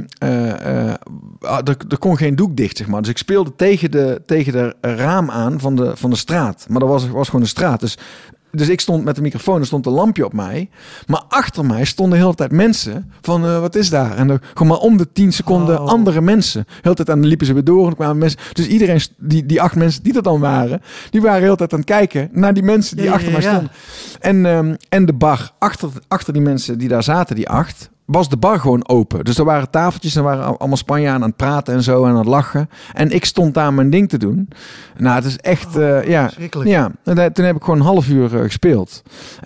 er kon geen doek dicht, zeg maar. Dus ik speelde tegen de raam aan van de straat. Maar dat was gewoon een straat. Dus ik stond met de microfoon, er stond een lampje op mij. Maar achter mij stonden de hele tijd mensen van, wat is daar? En gewoon maar om de 10 seconden andere mensen. De hele tijd, en dan liepen ze weer door en dan kwamen mensen. Dus iedereen, die 8 mensen die er dan waren, die waren de hele tijd aan het kijken naar die mensen die achter mij stonden. En de bar, achter die mensen die daar zaten, die 8, was de bar gewoon open. Dus er waren tafeltjes en er waren allemaal Spanjaarden aan het praten en zo en aan het lachen. En ik stond daar mijn ding te doen. Nou, het is echt... verschrikkelijk. Ja, toen heb ik gewoon een half uur gespeeld.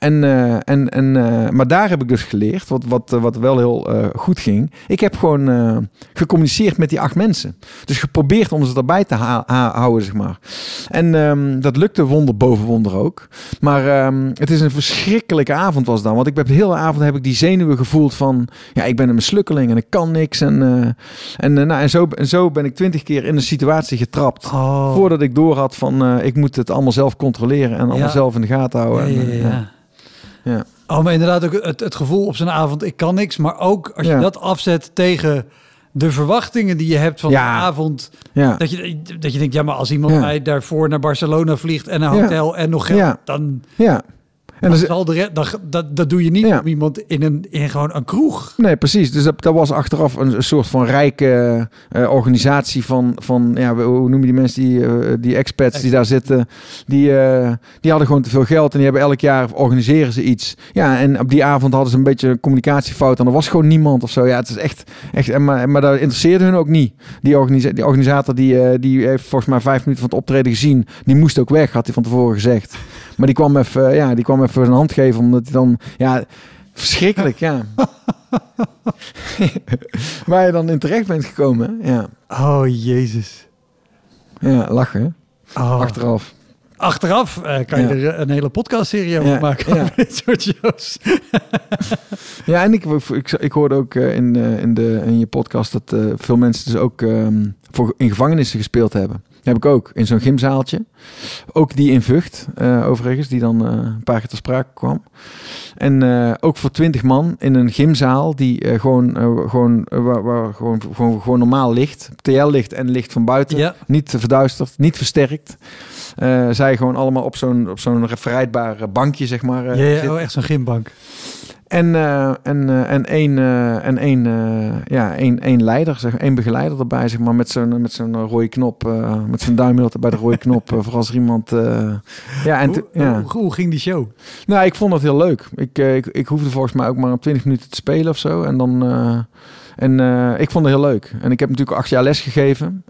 Maar daar heb ik dus geleerd, wat wel heel goed ging. Ik heb gewoon gecommuniceerd met die 8 mensen. Dus geprobeerd om ze erbij te houden, zeg maar. En dat lukte wonder boven wonder ook. Maar het is een verschrikkelijke avond was dan. Want ik heb de hele avond heb ik die zenuwen gevoeld van... Ja, ik ben een mislukkeling en ik kan niks. En zo ben ik 20 keer in een situatie getrapt. Voordat ik door had van... ik moet het allemaal zelf controleren en allemaal zelf in de gaten houden. Ja. Oh, maar inderdaad ook het gevoel op zo'n avond, ik kan niks. Maar ook als je dat afzet tegen de verwachtingen die je hebt van de avond. Ja. Dat je denkt, ja, maar als iemand mij daarvoor naar Barcelona vliegt en een hotel en nog geld, dan... Ja. En dat doe je niet om iemand in gewoon een kroeg. Nee, precies. Dus dat was achteraf een soort van rijke organisatie van hoe noem je die mensen, die expats die daar zitten. Die hadden gewoon te veel geld en die hebben elk jaar organiseren ze iets. Ja, en op die avond hadden ze een beetje een communicatiefout en er was gewoon niemand of zo. Ja, het is echt maar dat interesseerde hun ook niet. Die organisator die heeft volgens mij 5 minuten van het optreden gezien. Die moest ook weg, had hij van tevoren gezegd. Maar die kwam even een hand geven, omdat hij dan... Ja, verschrikkelijk, ja. Waar je dan in terecht bent gekomen, ja. Oh, Jezus. Ja, lachen, achteraf. Achteraf kan je er een hele podcastserie over maken. Over dit soort shows. Ja, en ik hoorde ook in je podcast dat veel mensen dus ook in gevangenissen gespeeld hebben. Heb ik ook, in zo'n gymzaaltje. Ook die in Vught, overigens, die dan een paar keer ter sprake kwam. En ook voor 20 man in een gymzaal die gewoon normaal licht. TL-licht en licht van buiten. Ja. Niet verduisterd, niet versterkt. Zij gewoon allemaal op zo'n verrijdbaar bankje, zeg maar. Echt zo'n gymbank. En één leider, één begeleider erbij, zeg maar, met zo'n rode knop, met zijn duim bij de rode knop, voor als er iemand... Hoe ging die show? Nou, ik vond het heel leuk. Ik hoefde volgens mij ook maar 20 minuten te spelen of zo. En dan... ik vond het heel leuk. En ik heb natuurlijk 8 jaar les gegeven.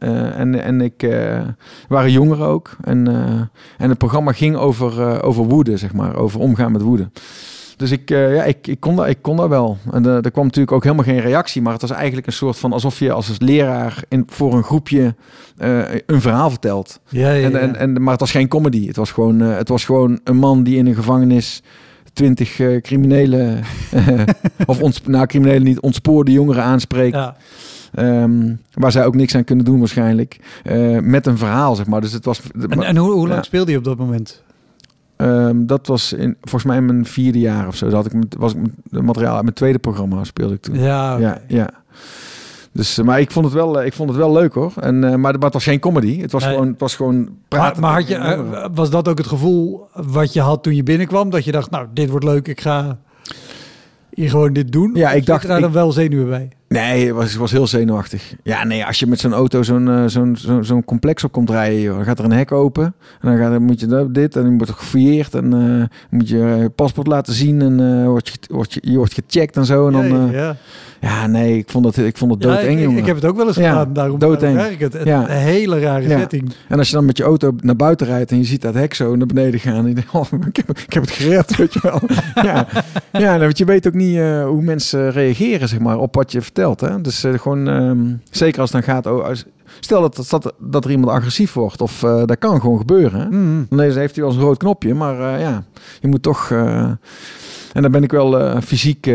Waren jongeren ook. En het programma ging over woede, zeg maar. Over omgaan met woede. Dus ik kon dat wel. En er kwam natuurlijk ook helemaal geen reactie. Maar het was eigenlijk een soort van... alsof je als leraar voor een groepje een verhaal vertelt. Maar het was geen comedy. Het was gewoon een man die in een gevangenis... 20 criminelen... criminelen niet, ontspoorde jongeren aanspreekt. Ja. Waar zij ook niks aan kunnen doen waarschijnlijk. Met een verhaal, zeg maar. Dus het was... En hoe lang speelde je op dat moment? Dat was volgens mij in mijn 4e jaar of zo. Dat was het materiaal uit mijn tweede programma speelde ik toen. Ja, okay. Ja. Dus, maar ik vond het wel leuk hoor. Maar het was geen comedy. Het was gewoon praten. Maar was dat ook het gevoel wat je had toen je binnenkwam? Dat je dacht, nou, dit wordt leuk. Ik ga hier gewoon dit doen. Ja, ik dacht daar dan wel zenuwen bij. Nee, het was heel zenuwachtig. Ja, nee, als je met zo'n auto zo'n complex op komt rijden, joh, dan gaat er een hek open. En dan moet je dit en dan wordt gefouilleerd en moet je paspoort laten zien en je wordt gecheckt en zo. En dan, ja, nee, ik vond het doodeng, jongen. Ik heb het ook wel eens gedaan. Daarom werk het. Een hele rare setting. En als je dan met je auto naar buiten rijdt en je ziet dat hek zo naar beneden gaan. En je denkt, ik heb het gered, weet je wel. Want je weet ook niet hoe mensen reageren, zeg maar, op wat je vertelt. Hè? Dus zeker als het dan gaat... Stel dat er iemand agressief wordt. Of dat kan gewoon gebeuren. Hè? Mm-hmm. Dan heeft hij wel een rood knopje. Maar je moet toch... en dan ben ik wel fysiek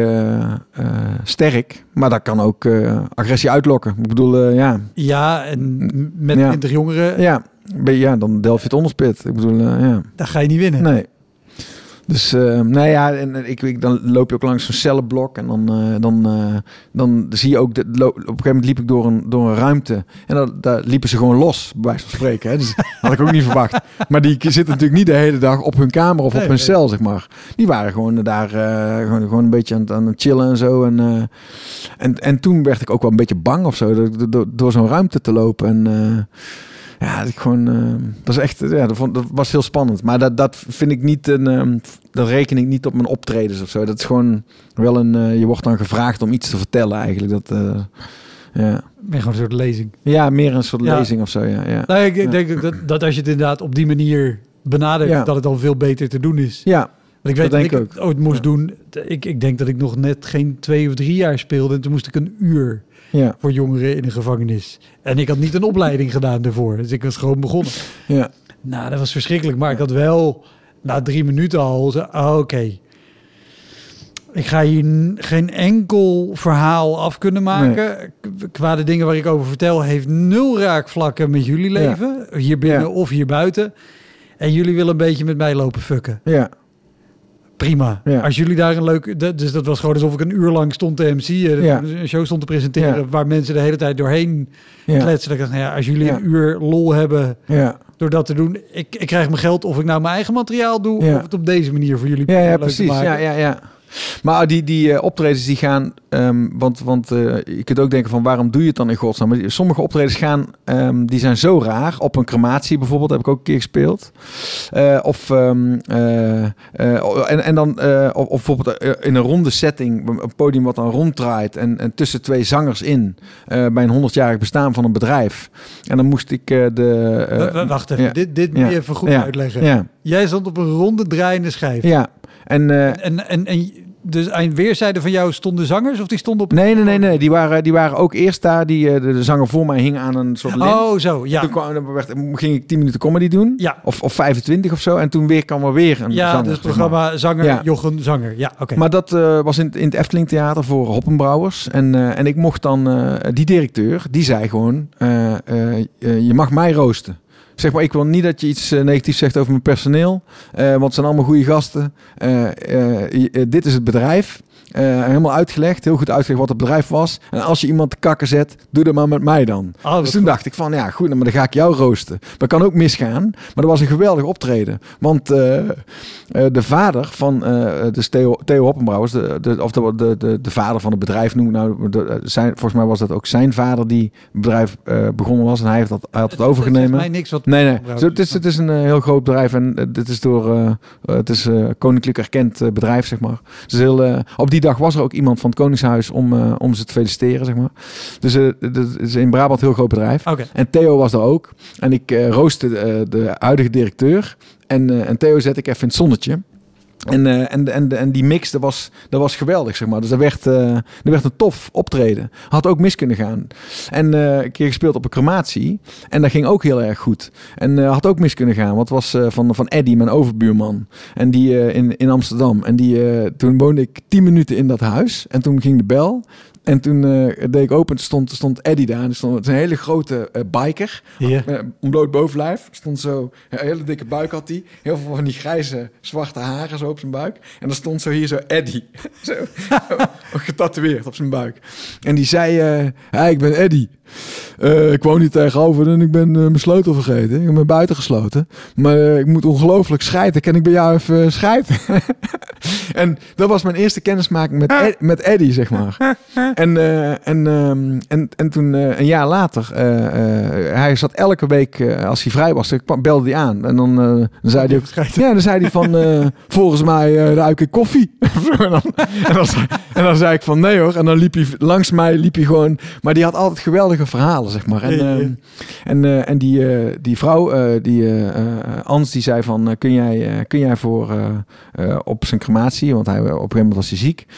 sterk. Maar dat kan ook agressie uitlokken. Ik bedoel, Ja, en met 20 jongeren... Ja, dan delf je het onderspit. Ik bedoel, Daar ga je niet winnen. Nee. Dus, dan loop je ook langs zo'n cellenblok en dan zie je ook... op een gegeven moment liep ik door een ruimte en daar liepen ze gewoon los, bij wijze van spreken. Hè? Dus had ik ook niet verwacht. Maar die zitten natuurlijk niet de hele dag op hun kamer of op hun cel, zeg maar. Die waren gewoon daar gewoon een beetje aan het chillen en zo. En toen werd ik ook wel een beetje bang of zo, door zo'n ruimte te lopen. Ja, dat is echt, dat was heel spannend. Maar dat vind ik niet dat reken ik niet op mijn optredens of zo. Dat is gewoon wel je wordt dan gevraagd om iets te vertellen eigenlijk. Ja. Meer gewoon een soort lezing. Ja, meer een soort lezing of zo, ja. Nou, ik denk dat als je het inderdaad op die manier benadert, dat het dan veel beter te doen is. Ja, want ik weet dat ik het ooit moest doen. Ik denk dat ik nog net geen 2 of 3 jaar speelde. En toen moest ik een uur voor jongeren in een gevangenis. En ik had niet een opleiding gedaan daarvoor. Dus ik was gewoon begonnen. Ja. Nou, dat was verschrikkelijk. Maar ik had wel na 3 minuten al oké. Ik ga hier geen enkel verhaal af kunnen maken. Nee. Qua de dingen waar ik over vertel, heeft 0 raakvlakken met jullie leven. Ja. Hier binnen of hier buiten. En jullie willen een beetje met mij lopen fucken. Ja. Prima. Ja. Als jullie daar een leuke... Dus dat was gewoon alsof ik een uur lang stond te MC'en. Een show stond te presenteren waar mensen de hele tijd doorheen kletsen. Ik dacht, als jullie een uur lol hebben door dat te doen. Ik krijg mijn geld of ik nou mijn eigen materiaal doe of het op deze manier voor jullie leuk precies. Te maken. Ja. Maar die optredens die gaan... Want je kunt ook denken van waarom doe je het dan in godsnaam? Maar sommige optredens gaan... die zijn zo raar. Op een crematie bijvoorbeeld heb ik ook een keer gespeeld. Of bijvoorbeeld in een ronde setting. Een podium wat dan ronddraait. En tussen 2 zangers in. Bij een 100-jarig bestaan van een bedrijf. En dan moest ik wacht even. Dit moet je even goed uitleggen. Ja. Jij stond op een ronde draaiende schijf. Ja. En dus aan weerszijden van jou stonden zangers of die stonden op... Nee. Die waren ook eerst daar. De zanger voor mij hing aan een soort lint. Oh, zo, ja. Toen ging ik 10 minuten comedy doen. Ja. Of 25 of zo. En toen kwam er weer een zanger. Dus het programma Zanger, Jochen, Zanger. Ja, oké. Maar dat was in het Efteling Theater voor Hoppenbrouwers. En ik mocht dan... die directeur, die zei gewoon... je mag mij roosten. Zeg maar, ik wil niet dat je iets negatiefs zegt over mijn personeel. Want het zijn allemaal goede gasten. Dit is het bedrijf. Helemaal uitgelegd. Heel goed uitgelegd wat het bedrijf was. En als je iemand te kakken zet, doe dat maar met mij dan. Dus toen dacht ik van, ja goed, maar dan ga ik jou roosten. Dat kan ook misgaan. Maar dat was een geweldig optreden. Want de vader van dus Theo Hoppenbrouwers, de vader van het bedrijf noem ik nou. Volgens mij was dat ook zijn vader die het bedrijf begonnen was. En hij had het overgenomen. Mij niks wat. Nee. Het is een heel groot bedrijf. En dit is het is koninklijk erkend bedrijf, zeg maar. Dus op die dag was er ook iemand van het Koningshuis om ze te feliciteren, zeg maar. Dus het is in Brabant een heel groot bedrijf. Okay. En Theo was daar ook. En ik roostte de huidige directeur. En Theo zette ik even in het zonnetje. En die mix, dat was geweldig, zeg maar. Dus dat werd een tof optreden. Had ook mis kunnen gaan. En een keer gespeeld op een crematie. En dat ging ook heel erg goed. En had ook mis kunnen gaan. Want het was van Eddie, mijn overbuurman. En die in Amsterdam. En toen woonde ik 10 minuten in dat huis. En toen ging de bel. En toen deed ik open, stond Eddie daar. Het is een hele grote biker. Met een bloot bovenlijf. Stond zo, een hele dikke buik had hij. Heel veel van die grijze, zwarte haren zo op zijn buik. En dan stond zo hier zo Eddie. Zo getatoeëerd op zijn buik. En die zei, ik ben Eddie. Ik woon hier tegenover en ik ben mijn sleutel vergeten. Ik heb me buiten gesloten. Maar ik moet ongelooflijk schijten. Kan ik bij jou even schijten? En dat was mijn eerste kennismaking met Eddie, zeg maar. En toen een jaar later, hij zat elke week, als hij vrij was, belde hij aan. En dan zei hij van, volgens mij ruik ik koffie. en dan zei ik van, nee hoor. En dan liep hij langs mij, gewoon. Maar die had altijd geweldige verhalen, zeg maar. En die vrouw, Ans, die zei van, kun jij voor op zijn crematie, want op een gegeven moment was hij ziek.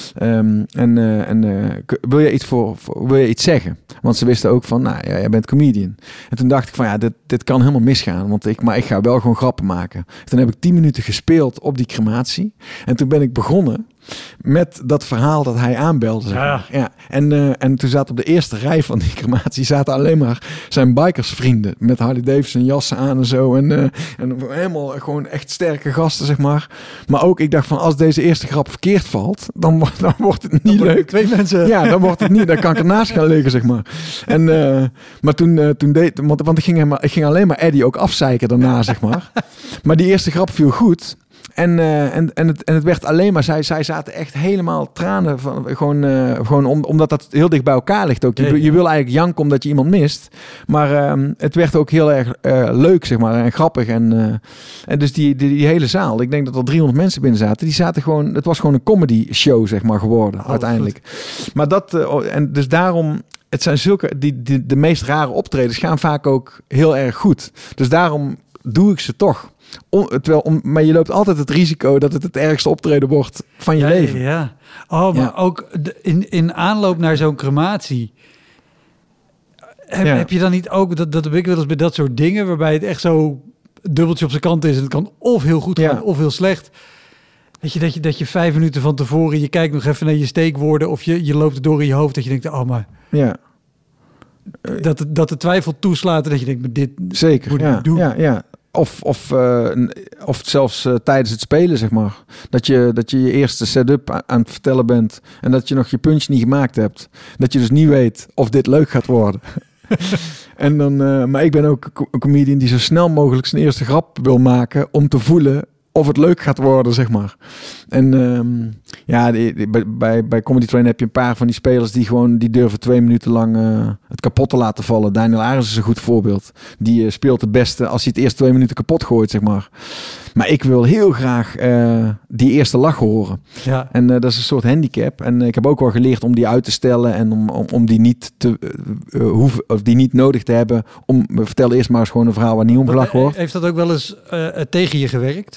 Wil je iets zeggen? Want ze wisten ook van, jij bent comedian. En toen dacht ik van, dit kan helemaal misgaan. Maar ik ga wel gewoon grappen maken. Toen heb ik 10 minuten gespeeld op die crematie. En toen ben ik begonnen met dat verhaal dat hij aanbelde. Zeg maar. Ja. En toen zaten op de eerste rij van die crematie zaten alleen maar zijn bikersvrienden met Harley Davidson jassen aan en zo. En helemaal gewoon echt sterke gasten, zeg maar. Maar ook, ik dacht van, als deze eerste grap verkeerd valt, dan wordt het niet leuk. 2 mensen. Ja, dan wordt het niet. Dan kan ik ernaast gaan liggen, zeg maar. Maar toen deed... Want ik ging alleen maar Eddie ook afzeiken daarna, zeg maar. Maar die eerste grap viel goed. En het werd alleen maar... Zij zaten echt helemaal tranen van... Gewoon omdat dat heel dicht bij elkaar ligt ook. Je wil eigenlijk janken omdat je iemand mist. Maar het werd ook heel erg leuk, zeg maar. En grappig. En dus die hele zaal... Ik denk dat er 300 mensen binnen zaten. Die zaten gewoon... Het was gewoon een comedy show, zeg maar, geworden. Uiteindelijk. Goed. Maar dat... en dus daarom... Het zijn zulke... De meest rare optredens gaan vaak ook heel erg goed. Dus daarom doe ik ze toch. Maar je loopt altijd het risico dat het ergste optreden wordt van je leven. Ja. Oh, maar ook in aanloop naar zo'n crematie... Heb je dan niet ook... Dat heb ik wel eens bij dat soort dingen... waarbij het echt zo dubbeltje op zijn kant is... en het kan of heel goed gaan of heel slecht... Dat je 5 minuten van tevoren... je kijkt nog even naar je steekwoorden... of je loopt het door in je hoofd... dat je denkt, oh maar... Ja. Dat de twijfel toeslaat... en dat je denkt, maar dit zeker, moet ik doen. Ja. Of zelfs tijdens het spelen, zeg maar. Dat je eerste setup aan het vertellen bent... en dat je nog je punch niet gemaakt hebt. Dat je dus niet weet of dit leuk gaat worden. En dan, maar ik ben ook een comedian die zo snel mogelijk zijn eerste grap wil maken... om te voelen of het leuk gaat worden, zeg maar. En bij Comedy Train heb je een paar van die spelers... die durven 2 minuten lang het kapot te laten vallen. Daniel Arends is een goed voorbeeld. Die speelt het beste als hij het eerst 2 minuten kapot gooit, zeg maar. Maar ik wil heel graag die eerste lach horen. Ja. En dat is een soort handicap. En ik heb ook wel geleerd om die uit te stellen... en om die niet te hoeven, of die niet nodig te hebben... vertel eerst maar eens gewoon een verhaal waar niet om gelachen wordt. Heeft dat ook wel eens tegen je gewerkt?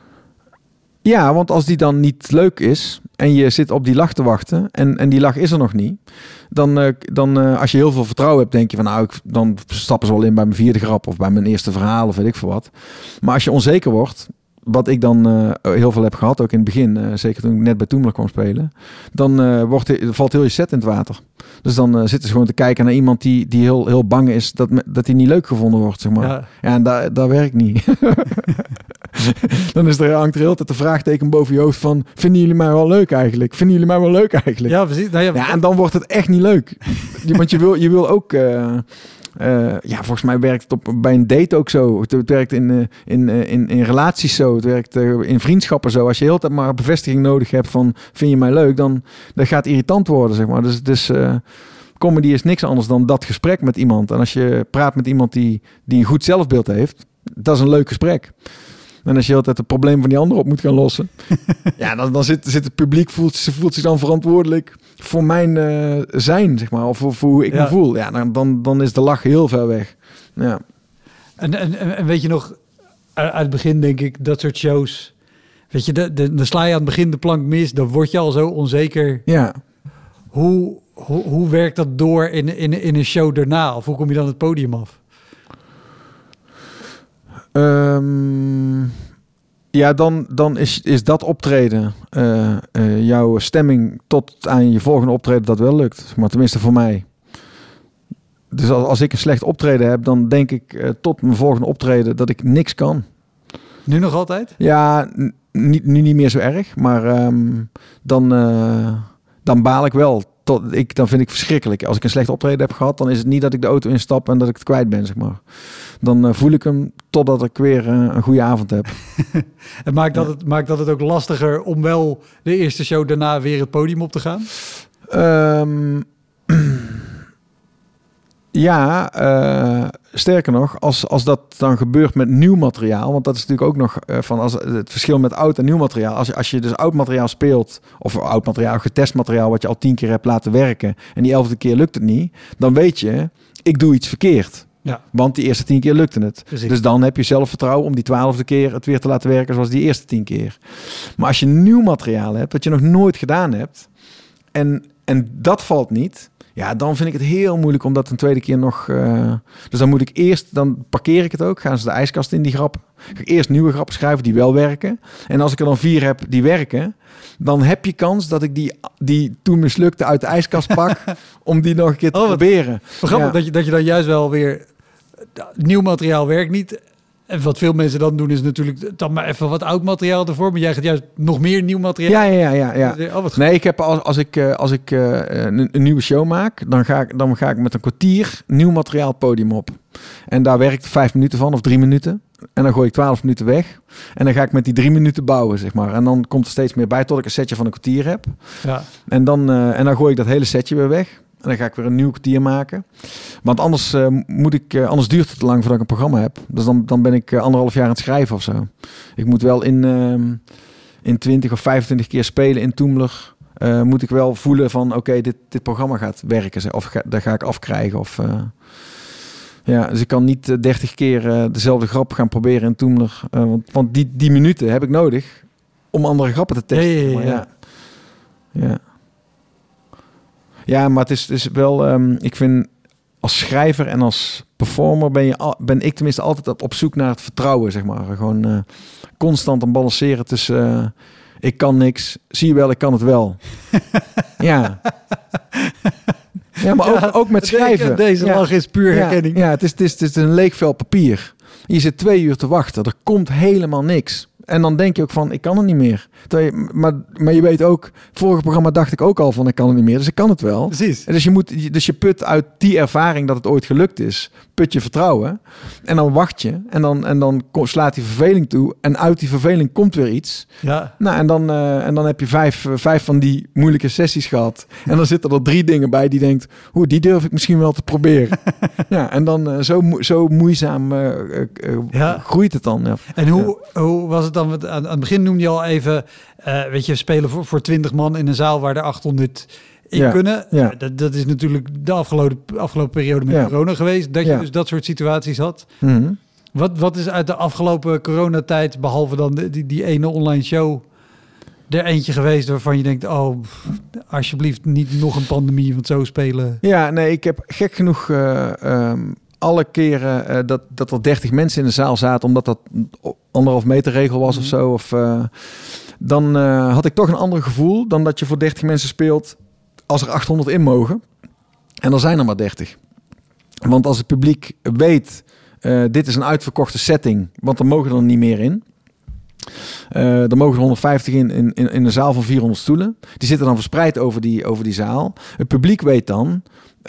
Ja, want als die dan niet leuk is en je zit op die lach te wachten en die lach is er nog niet, dan als je heel veel vertrouwen hebt, denk je van dan stappen ze wel in bij mijn 4e grap of bij mijn eerste verhaal of weet ik veel wat. Maar als je onzeker wordt, wat ik dan heel veel heb gehad, ook in het begin, zeker toen ik net bij Toemler kwam spelen, dan valt heel je set in het water. Dus dan zitten ze gewoon te kijken naar iemand die heel, heel bang is dat hij niet leuk gevonden wordt, zeg maar. Ja, en dat werkt niet. Dan hangt er heel tijd de vraagteken boven je hoofd van... Vinden jullie mij wel leuk eigenlijk? Ja, precies. Nou ja, en dan wordt het echt niet leuk. Want je wil ook... volgens mij werkt het bij een date ook zo. Het werkt in relaties zo. Het werkt in vriendschappen zo. Als je heel tijd maar bevestiging nodig hebt van... Vind je mij leuk? Dan gaat irritant worden, zeg maar. Dus comedy is niks anders dan dat gesprek met iemand. En als je praat met iemand die een goed zelfbeeld heeft... Dat is een leuk gesprek. En als je altijd het probleem van die ander op moet gaan lossen... dan zit het publiek, voelt zich dan verantwoordelijk voor mijn zijn, zeg maar. Of voor hoe ik me voel. Ja, dan is de lach heel ver weg. Ja. En weet je nog, uit het begin denk ik, dat soort shows... Weet je, dan sla je aan het begin de plank mis, dan word je al zo onzeker. Ja. Hoe werkt dat door in een show daarna? Of hoe kom je dan het podium af? Dan is dat optreden, jouw stemming tot aan je volgende optreden, dat wel lukt. Maar tenminste voor mij. Dus als ik een slecht optreden heb, dan denk ik tot mijn volgende optreden dat ik niks kan. Nu nog altijd? Ja, nu niet meer zo erg. Maar dan baal ik wel. Dan vind ik verschrikkelijk. Als ik een slecht optreden heb gehad, dan is het niet dat ik de auto instap en dat ik het kwijt ben, zeg maar. Dan voel ik hem totdat ik weer een goede avond heb. En maakt dat het ook lastiger om wel de eerste show daarna weer het podium op te gaan? Sterker nog, als dat dan gebeurt met nieuw materiaal, want dat is natuurlijk ook nog het verschil met oud en nieuw materiaal. Als je dus oud materiaal speelt, of oud materiaal, getest materiaal wat je al 10 keer hebt laten werken en die 11e keer lukt het niet, dan weet je, ik doe iets verkeerd. Ja. Want die eerste 10 keer lukte het. Precies. Dus dan heb je zelfvertrouwen om die 12e keer het weer te laten werken zoals die eerste 10 keer. Maar als je nieuw materiaal hebt, dat je nog nooit gedaan hebt, en dat valt niet, ja, dan vind ik het heel moeilijk om dat een tweede keer nog... Dus dan parkeer ik het ook. Gaan ze de ijskast in die grappen. Ga ik eerst nieuwe grappen schrijven die wel werken. En als ik er dan 4 heb die werken, dan heb je kans dat ik die toen mislukte uit de ijskast pak om die nog een keer te proberen. Grappig dat je dan juist wel weer... Nieuw materiaal werkt niet. En wat veel mensen dan doen is natuurlijk dan maar even wat oud materiaal ervoor. Maar jij gaat juist nog meer nieuw materiaal. Ja. Nee, ik heb als ik een nieuwe show maak, dan ga ik met een kwartier nieuw materiaal het podium op. En daar werkt 5 minuten van of 3 minuten. En dan gooi ik 12 minuten weg. En dan ga ik met die 3 minuten bouwen, zeg maar. En dan komt er steeds meer bij tot ik een setje van een kwartier heb. Ja. En dan gooi ik dat hele setje weer weg. En dan ga ik weer een nieuw kwartier maken. Want anders, anders duurt het te lang voordat ik een programma heb. Dus dan ben ik 1,5 jaar aan het schrijven of zo. Ik moet wel in 20 of 25 keer spelen in Toemler. Moet ik wel voelen van oké, dit programma gaat werken. Of daar ga ik afkrijgen. Dus ik kan niet 30 keer dezelfde grap gaan proberen in Toemler. Want die minuten heb ik nodig om andere grappen te testen. Ja, maar het is wel... ik vind als schrijver en als performer ben ik tenminste altijd op zoek naar het vertrouwen, zeg maar. Gewoon constant aan balanceren tussen... ik kan niks, zie je wel, ik kan het wel. Ja. Ja, maar ook met schrijven. Deze lach is puur herkenning. Ja, het is een leeg vel papier. Je zit 2 uur te wachten, er komt helemaal niks. En dan denk je ook van, ik kan het niet meer. Maar je weet ook, vorige programma dacht ik ook al van, ik kan het niet meer. Dus ik kan het wel. Precies. Dus je put uit die ervaring dat het ooit gelukt is, put je vertrouwen. En dan wacht je. En dan slaat die verveling toe. En uit die verveling komt weer iets. Ja. Nou, en dan heb je 5 van die moeilijke sessies gehad. En dan zitten er 3 dingen bij die denkt, die durf ik misschien wel te proberen. Ja, en dan zo moeizaam groeit het dan. Ja. En hoe was het dan? Aan het begin noemde je al even, we spelen voor 20 man in een zaal waar er 800 in kunnen. Ja. Dat is natuurlijk de afgelopen periode met corona geweest, dat je dus dat soort situaties had. Mm-hmm. Wat is uit de afgelopen coronatijd, behalve dan die ene online show, er eentje geweest waarvan je denkt, alsjeblieft niet nog een pandemie, want zo spelen. Ja, nee, ik heb gek genoeg... alle keren dat er 30 mensen in de zaal zaten, omdat dat 1,5 meter regel was of zo. Dan had ik toch een ander gevoel dan dat je voor 30 mensen speelt als er 800 in mogen. En er zijn er maar 30. Want als het publiek weet, dit is een uitverkochte setting, want er mogen er niet meer in. Er mogen er 150 in een zaal van 400 stoelen. Die zitten dan verspreid over die zaal. Het publiek weet dan...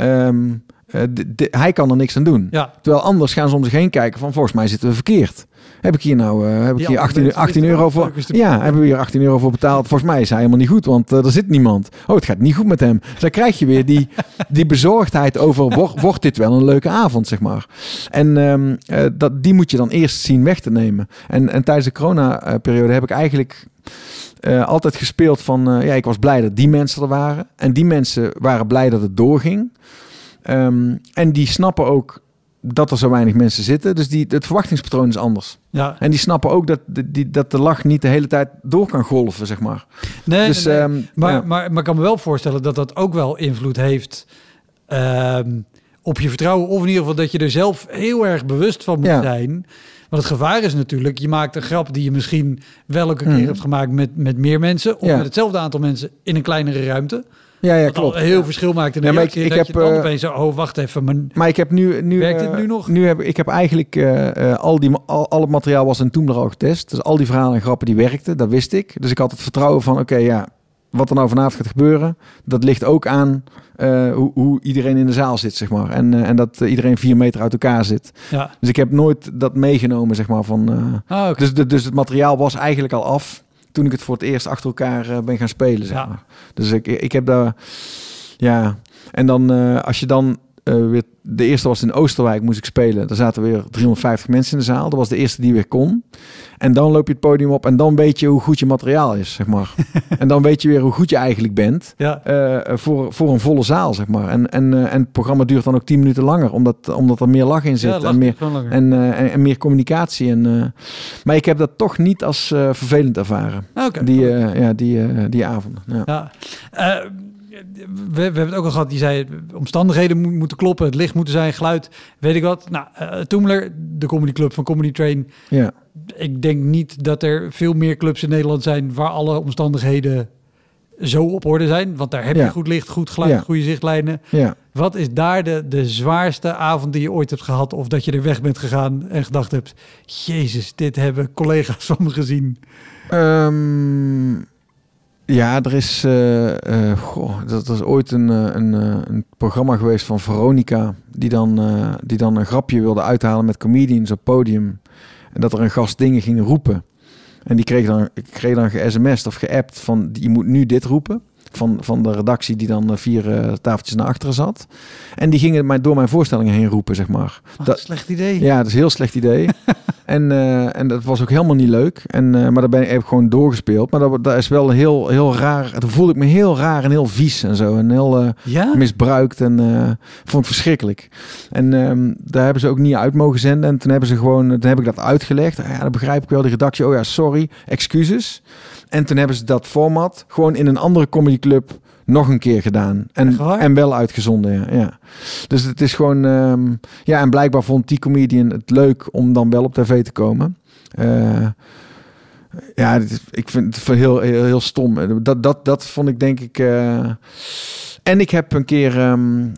hij kan er niks aan doen. Ja. Terwijl anders gaan ze om zich heen kijken van volgens mij zitten we verkeerd. Heb ik hier 18 euro voor? Ja, hebben we hier 18 euro voor betaald? Volgens mij is hij helemaal niet goed, want er zit niemand. Het gaat niet goed met hem. Dus dan krijg je weer die bezorgdheid over wordt dit wel een leuke avond, zeg maar. En die moet je dan eerst zien weg te nemen. En tijdens de corona-periode heb ik eigenlijk altijd gespeeld van... ik was blij dat die mensen er waren. En die mensen waren blij dat het doorging. En die snappen ook dat er zo weinig mensen zitten. Dus het verwachtingspatroon is anders. Ja. En die snappen ook dat de lach niet de hele tijd door kan golven, zeg maar. Nee, dus, maar ik kan me wel voorstellen dat dat ook wel invloed heeft op je vertrouwen. Of in ieder geval dat je er zelf heel erg bewust van moet zijn. Want het gevaar is natuurlijk, je maakt een grap die je misschien wel een keer hebt gemaakt met meer mensen. Of met hetzelfde aantal mensen in een kleinere ruimte. Ja, klopt. Een heel verschil maakt. En ik heb dan opeens zo, wacht even. Maar ik heb nu werkt dit nu nog? Ik heb eigenlijk al het materiaal was in Toemler al getest. Dus al die verhalen en grappen die werkten, dat wist ik. Dus ik had het vertrouwen van, wat er nou vanavond gaat gebeuren, dat ligt ook aan hoe iedereen in de zaal zit, zeg maar. En dat iedereen 4 meter uit elkaar zit. Ja. Dus ik heb nooit dat meegenomen, zeg maar. Dus het materiaal was eigenlijk al af toen ik het voor het eerst achter elkaar ben gaan spelen, zeg maar. Dus ik heb daar... Ja, en dan als je dan weer... De eerste was in Oosterwijk, moest ik spelen. Daar zaten weer 350 mensen in de zaal. Dat was de eerste die weer kon. En dan loop je het podium op en dan weet je hoe goed je materiaal is, zeg maar. En dan weet je weer hoe goed je eigenlijk bent voor een volle zaal, zeg maar. En het programma duurt dan ook 10 minuten langer, omdat er meer lach in zit en meer communicatie. Maar ik heb dat toch niet als vervelend ervaren. Okay. Die avonden. Ja. We hebben het ook al gehad, die zei omstandigheden moeten kloppen, het licht moeten zijn, geluid, weet ik wat. Nou, Toemler, de comedyclub van Comedy Train. Ja. Ik denk niet dat er veel meer clubs in Nederland zijn waar alle omstandigheden zo op orde zijn. Want daar heb je goed licht, goed geluid, goede zichtlijnen. Ja. Wat is daar de zwaarste avond die je ooit hebt gehad? Of dat je er weg bent gegaan en gedacht hebt, Jezus, dit hebben collega's van me gezien. Ja, er is... dat is ooit een programma geweest van Veronica... die dan een grapje wilde uithalen met comedians op podium. dat er een gast dingen ging roepen. En die kreeg dan ge-sms'd of geappt van, je moet nu dit roepen. Van de redactie die dan 4 tafeltjes naar achteren zat. En die gingen door mijn voorstellingen heen roepen, zeg maar. Dat is een slecht idee. Ja, dat is een heel slecht idee. En dat was ook helemaal niet leuk. Maar daar heb ik gewoon doorgespeeld. Maar dat is wel heel raar. Toen voelde ik me heel raar en heel vies en zo. En heel misbruikt. En vond ik verschrikkelijk. En daar hebben ze ook niet uit mogen zenden. En toen heb ik dat uitgelegd. Ja, dat begrijp ik wel. Die redactie, oh ja, sorry, excuses. En toen hebben ze dat format gewoon in een andere comedyclub nog een keer gedaan. En wel uitgezonden, ja. Dus het is gewoon... en blijkbaar vond die comedian het leuk om dan wel op tv te komen. Ik vind het heel, heel, heel stom. Dat vond ik denk ik... En ik heb een keer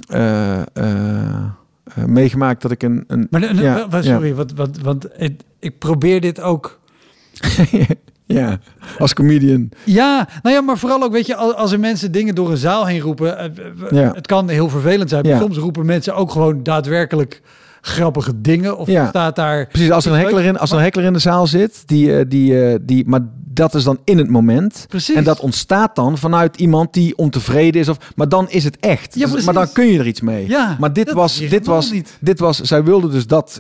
meegemaakt dat ik want ik probeer dit ook... Ja, als comedian. Ja, maar vooral ook, weet je, als er mensen dingen door een zaal heen roepen, het kan heel vervelend zijn. Maar soms roepen mensen ook gewoon daadwerkelijk grappige dingen. Of staat daar... Precies, als er een heckler in de zaal zit, maar dat is dan in het moment. Precies. En dat ontstaat dan vanuit iemand die ontevreden is. Maar dan is het echt. Ja, maar dan kun je er iets mee. Ja, maar dit was... Zij wilden dus dat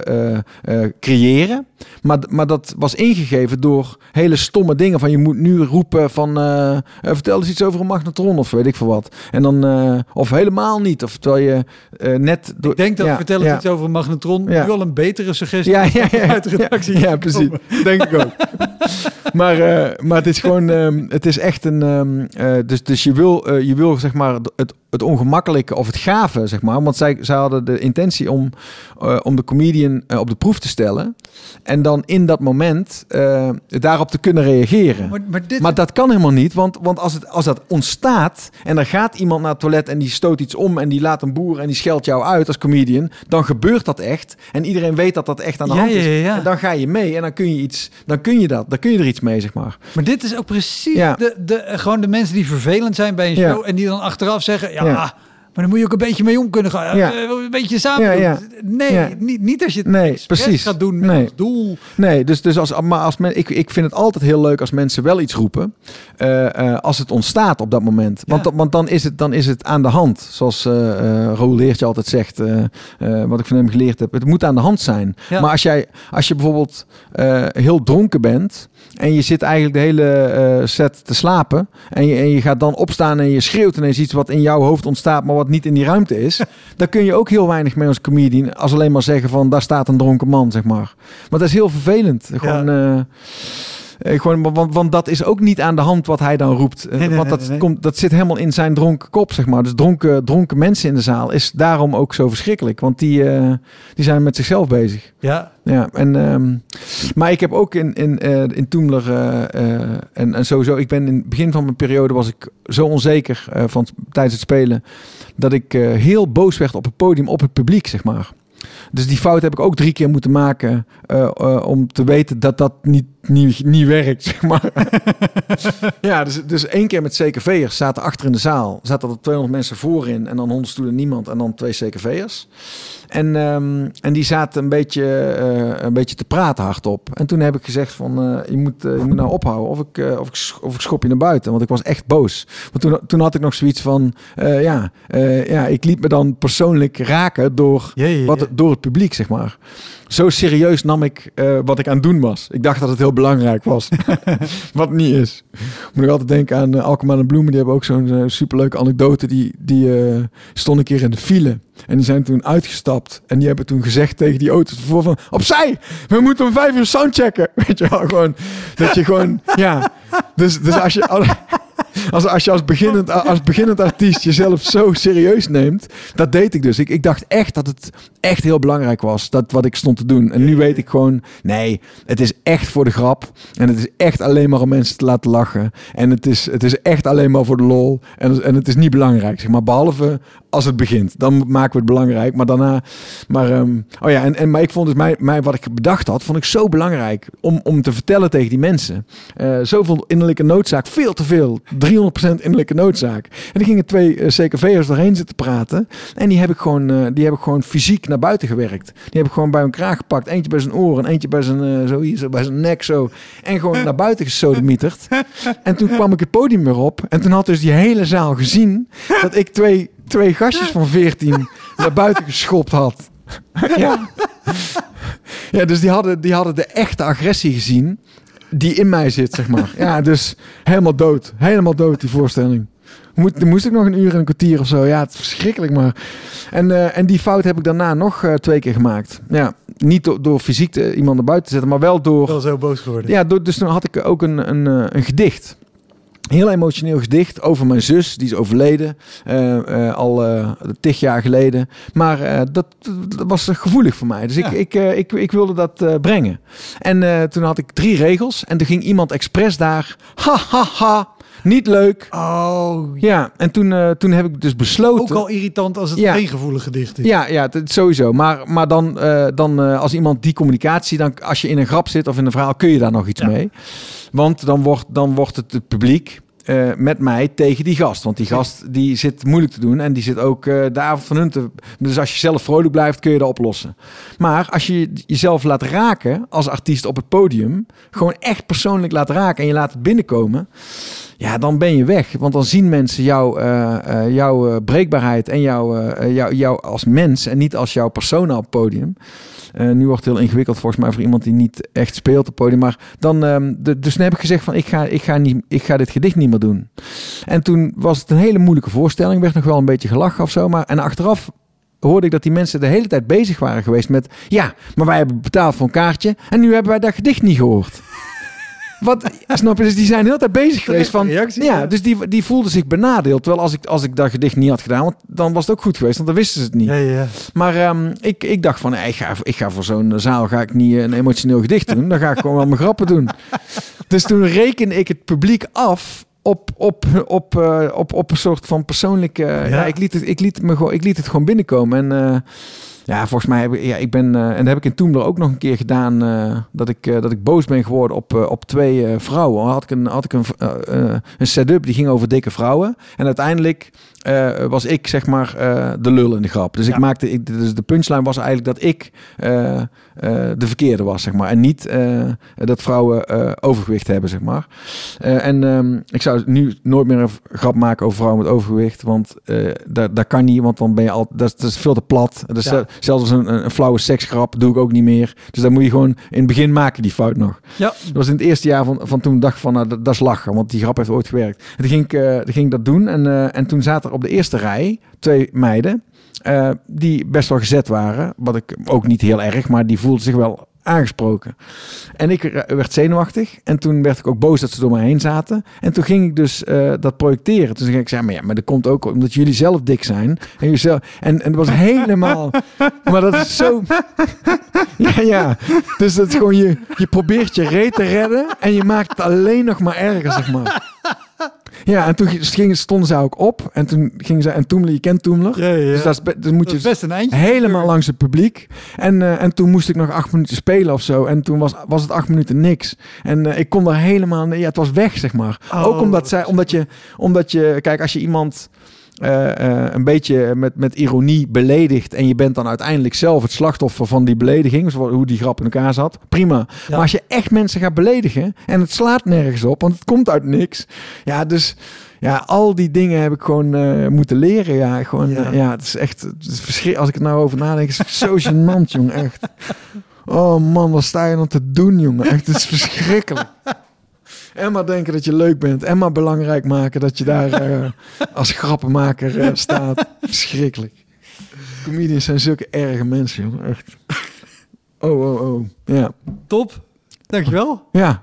creëren. Maar dat was ingegeven door hele stomme dingen. Van je moet nu roepen van... vertel eens iets over een magnetron of weet ik veel wat. En dan... of helemaal niet. Of terwijl je net... Ik denk dat vertel eens iets over een magnetron... nu wel een betere suggestie uit de redactie. Ja, precies. Denk ik ook. Maar het is gewoon... het is echt een... Dus je wil zeg maar het ongemakkelijke of het gave, zeg maar. Want zij hadden de intentie om de comedian op de proef te stellen. En dan in dat moment daarop te kunnen reageren. Maar dat kan helemaal niet. Want als dat ontstaat en er gaat iemand naar het toilet en die stoot iets om en die laat een boer en die scheldt jou uit als comedian, dan gebeurt dat echt. En iedereen weet dat echt aan de hand is. Ja. En dan ga je mee en dan kun je er iets mee, zeg maar. Maar dit is ook precies gewoon de mensen die vervelend zijn bij een show en die dan achteraf zeggen, maar dan moet je ook een beetje mee om kunnen gaan. Een beetje samen doen. Nee, niet als je het precies gaat doen met als doel. Nee, dus als ik vind het altijd heel leuk als mensen wel iets roepen. Als het ontstaat op dat moment. Want dan is het aan de hand. Zoals Roel Leertje altijd zegt. Wat ik van hem geleerd heb. Het moet aan de hand zijn. Ja. Maar als je bijvoorbeeld heel dronken bent... en je zit eigenlijk de hele set te slapen... en je gaat dan opstaan en je schreeuwt ineens iets... wat in jouw hoofd ontstaat, maar wat niet in die ruimte is... dan kun je ook heel weinig mee als comedian... als alleen maar zeggen van, daar staat een dronken man, zeg maar. Maar dat is heel vervelend. Want dat is ook niet aan de hand wat hij dan roept. Dat zit helemaal in zijn dronken kop, zeg maar. Dus dronken mensen in de zaal is daarom ook zo verschrikkelijk. Want die zijn met zichzelf bezig. Ja. Maar ik heb ook in Toemler en sowieso... Ik ben in het begin van mijn periode was ik zo onzeker tijdens het spelen... dat ik heel boos werd op het podium, op het publiek, zeg maar. Dus die fout heb ik ook 3 keer moeten maken om te weten dat dat niet werkt, zeg maar. Ja, dus 1 keer met CKV'ers zaten achter in de zaal. Zaten er 200 mensen voorin en dan 100 stoelen niemand en dan 2 CKV'ers. En die zaten een beetje te praten hardop. En toen heb ik gezegd van, je moet nou ophouden of ik schop je naar buiten. Want ik was echt boos. Want toen had ik nog zoiets van, ik liet me dan persoonlijk raken door het publiek, zeg maar. Zo serieus nam ik wat ik aan het doen was. Ik dacht dat het heel belangrijk was. Wat niet is. Moet ik altijd denken aan Alkmaar en Bloemen. Die hebben ook zo'n superleuke anekdote. Die stond een keer in de file. En die zijn toen uitgestapt. En die hebben toen gezegd tegen die auto's ervoor van... Opzij! We moeten om 5 uur soundchecken. Weet je wel, gewoon... Dat je gewoon... Ja. Dus als je... Als je als beginnend artiest jezelf zo serieus neemt, dat deed ik dus. Ik dacht echt dat het echt heel belangrijk was, dat wat ik stond te doen. En nu weet ik gewoon, nee, het is echt voor de grap. En het is echt alleen maar om mensen te laten lachen. En het is echt alleen maar voor de lol. En het is niet belangrijk, zeg maar. Behalve als het begint. Dan maken we het belangrijk. Maar daarna... Maar ik vond dus wat ik bedacht had, vond ik zo belangrijk om te vertellen tegen die mensen. Zoveel innerlijke noodzaak, veel te veel 300% innerlijke noodzaak. En er gingen 2 CKV'ers doorheen zitten praten. En die heb ik gewoon fysiek naar buiten gewerkt. Die heb ik gewoon bij hun kraag gepakt. Eentje bij zijn oren en eentje bij zijn, bij zijn nek zo. En gewoon naar buiten gesodemieterd. En toen kwam ik het podium weer op. En toen had dus die hele zaal gezien dat ik twee gastjes van 14 naar buiten geschopt had. Ja. Ja, dus die hadden de echte agressie gezien die in mij zit, zeg maar. Ja, dus helemaal dood. Helemaal dood, die voorstelling. Moest ik nog 1 uur en een kwartier of zo. Ja, het is verschrikkelijk, maar... En die fout heb ik daarna nog 2 keer gemaakt. Ja, niet door fysiek iemand naar buiten te zetten, maar wel door... Wel zo boos geworden. Ja, dus toen had ik ook een gedicht. Heel emotioneel gedicht over mijn zus. Die is overleden. Al 10 jaar geleden. Maar dat was gevoelig voor mij. Dus ja. Ik wilde dat brengen. En toen had ik 3 regels. En toen ging iemand expres daar... Ha, ha, ha. Niet leuk. Oh. Ja, en toen heb ik dus besloten... Ook al irritant als het geen gevoelig gedicht is. Ja, sowieso. Maar dan als iemand die communicatie... Dan, als je in een grap zit of in een verhaal... kun je daar nog iets mee. Want dan wordt het publiek... met mij tegen die gast. Want die gast die zit moeilijk te doen. En die zit ook de avond van hun te... Dus als je zelf vrolijk blijft, kun je dat oplossen. Maar als je jezelf laat raken als artiest op het podium... gewoon echt persoonlijk laat raken en je laat het binnenkomen... ja, dan ben je weg. Want dan zien mensen jouw breekbaarheid en jou als mens... en niet als jouw persona op het podium... nu wordt het heel ingewikkeld volgens mij voor iemand die niet echt speelt op het podium. Maar dus toen heb ik gezegd van ik ga dit gedicht niet meer doen. En toen was het een hele moeilijke voorstelling. Werd nog wel een beetje gelachen of zo. En achteraf hoorde ik dat die mensen de hele tijd bezig waren geweest met... ja, maar wij hebben betaald voor een kaartje en nu hebben wij dat gedicht niet gehoord. Wat, snap je? Dus die zijn de hele tijd bezig geweest van... Reactie, ja, dus die voelden zich benadeeld. Terwijl als ik dat gedicht niet had gedaan... want dan was het ook goed geweest, want dan wisten ze het niet. Ja. Maar ik dacht van... ik ga voor zo'n zaal ga ik niet een emotioneel gedicht doen. Dan ga ik gewoon wel mijn grappen doen. Dus toen reken ik het publiek af... op een soort van persoonlijke... Ja, ik liet het gewoon binnenkomen. En... ja, volgens mij en dat heb ik in Toemler ook nog een keer gedaan, dat ik boos ben geworden op 2 vrouwen. Had ik een setup die ging over dikke vrouwen. En uiteindelijk was ik zeg maar de lul in de grap. Dus dus de punchline was eigenlijk dat ik de verkeerde was, zeg maar. En niet dat vrouwen overgewicht hebben, zeg maar. Ik zou nu nooit meer een grap maken over vrouwen met overgewicht, want dat kan niet, want dan ben je al dat is veel te plat. Dus zelfs een flauwe seksgrap doe ik ook niet meer. Dus dan moet je gewoon in het begin maken die fout nog. Ja. Dat was in het eerste jaar van toen dacht ik van dat is lachen, want die grap heeft ooit gewerkt. En toen ging ik dat doen en toen zaten er op de eerste rij 2 meiden die best wel gezet waren, wat ik ook niet heel erg, maar die voelden zich wel aangesproken. En ik werd zenuwachtig en toen werd ik ook boos dat ze door me heen zaten. En toen ging ik dus dat projecteren. Toen ging ik zeggen, maar dat komt ook omdat jullie zelf dik zijn. En het was helemaal... maar dat is zo... ja. Dus dat is gewoon, je probeert je reet te redden en je maakt het alleen nog maar erger, zeg maar. Ja, en toen stonden ze ook op. En toen gingen ze... En Toemler, je kent Toemler. Ja. Dus moet je best een eindje. Helemaal langs het publiek. En toen moest ik nog 8 minuten spelen of zo. En toen was het 8 minuten niks. En ik kon daar helemaal... Ja, het was weg, zeg maar. Oh, ook omdat je... Kijk, als je iemand... een beetje met ironie beledigt en je bent dan uiteindelijk zelf het slachtoffer van die belediging, zoals hoe die grap in elkaar zat, prima. Ja. Maar als je echt mensen gaat beledigen en het slaat nergens op, want het komt uit niks. Ja, dus ja, al die dingen heb ik gewoon moeten leren. Ja, gewoon, het is echt verschrikkelijk. Als ik er nou over nadenk, is het zo gênant, jongen, echt. Oh man, wat sta je dan te doen, jongen? Echt, het is verschrikkelijk. En maar denken dat je leuk bent. En maar belangrijk maken dat je daar als grappenmaker staat. Verschrikkelijk. Comedians zijn zulke erge mensen, jongen. Echt. Oh. Ja. Top. Dankjewel. Ja.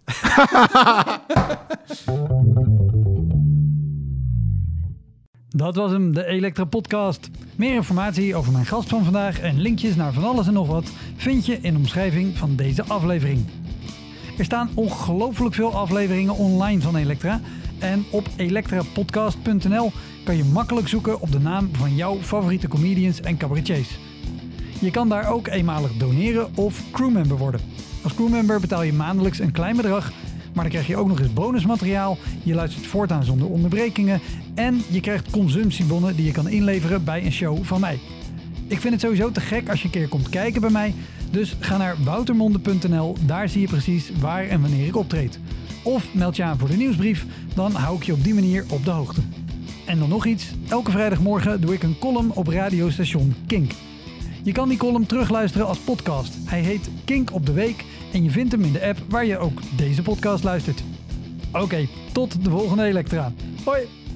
Dat was hem, de Elektra Podcast. Meer informatie over mijn gast van vandaag en linkjes naar van alles en nog wat vind je in de omschrijving van deze aflevering. Er staan ongelooflijk veel afleveringen online van Elektra. En op elektrapodcast.nl kan je makkelijk zoeken op de naam van jouw favoriete comedians en cabaretiers. Je kan daar ook eenmalig doneren of crewmember worden. Als crewmember betaal je maandelijks een klein bedrag, Maar dan krijg je ook nog eens bonusmateriaal. Je luistert voortaan zonder onderbrekingen. En je krijgt consumptiebonnen die je kan inleveren bij een show van mij. Ik vind het sowieso te gek als je een keer komt kijken bij mij. Dus ga naar woutermonde.nl. Daar zie je precies waar en wanneer ik optreed. Of meld je aan voor de nieuwsbrief. Dan hou ik je op die manier op de hoogte. En dan nog iets. Elke vrijdagmorgen doe ik een column op radiostation Kink. Je kan die column terugluisteren als podcast. Hij heet Kink op de Week en je vindt hem in de app waar je ook deze podcast luistert. Oké, tot de volgende Elektra. Hoi!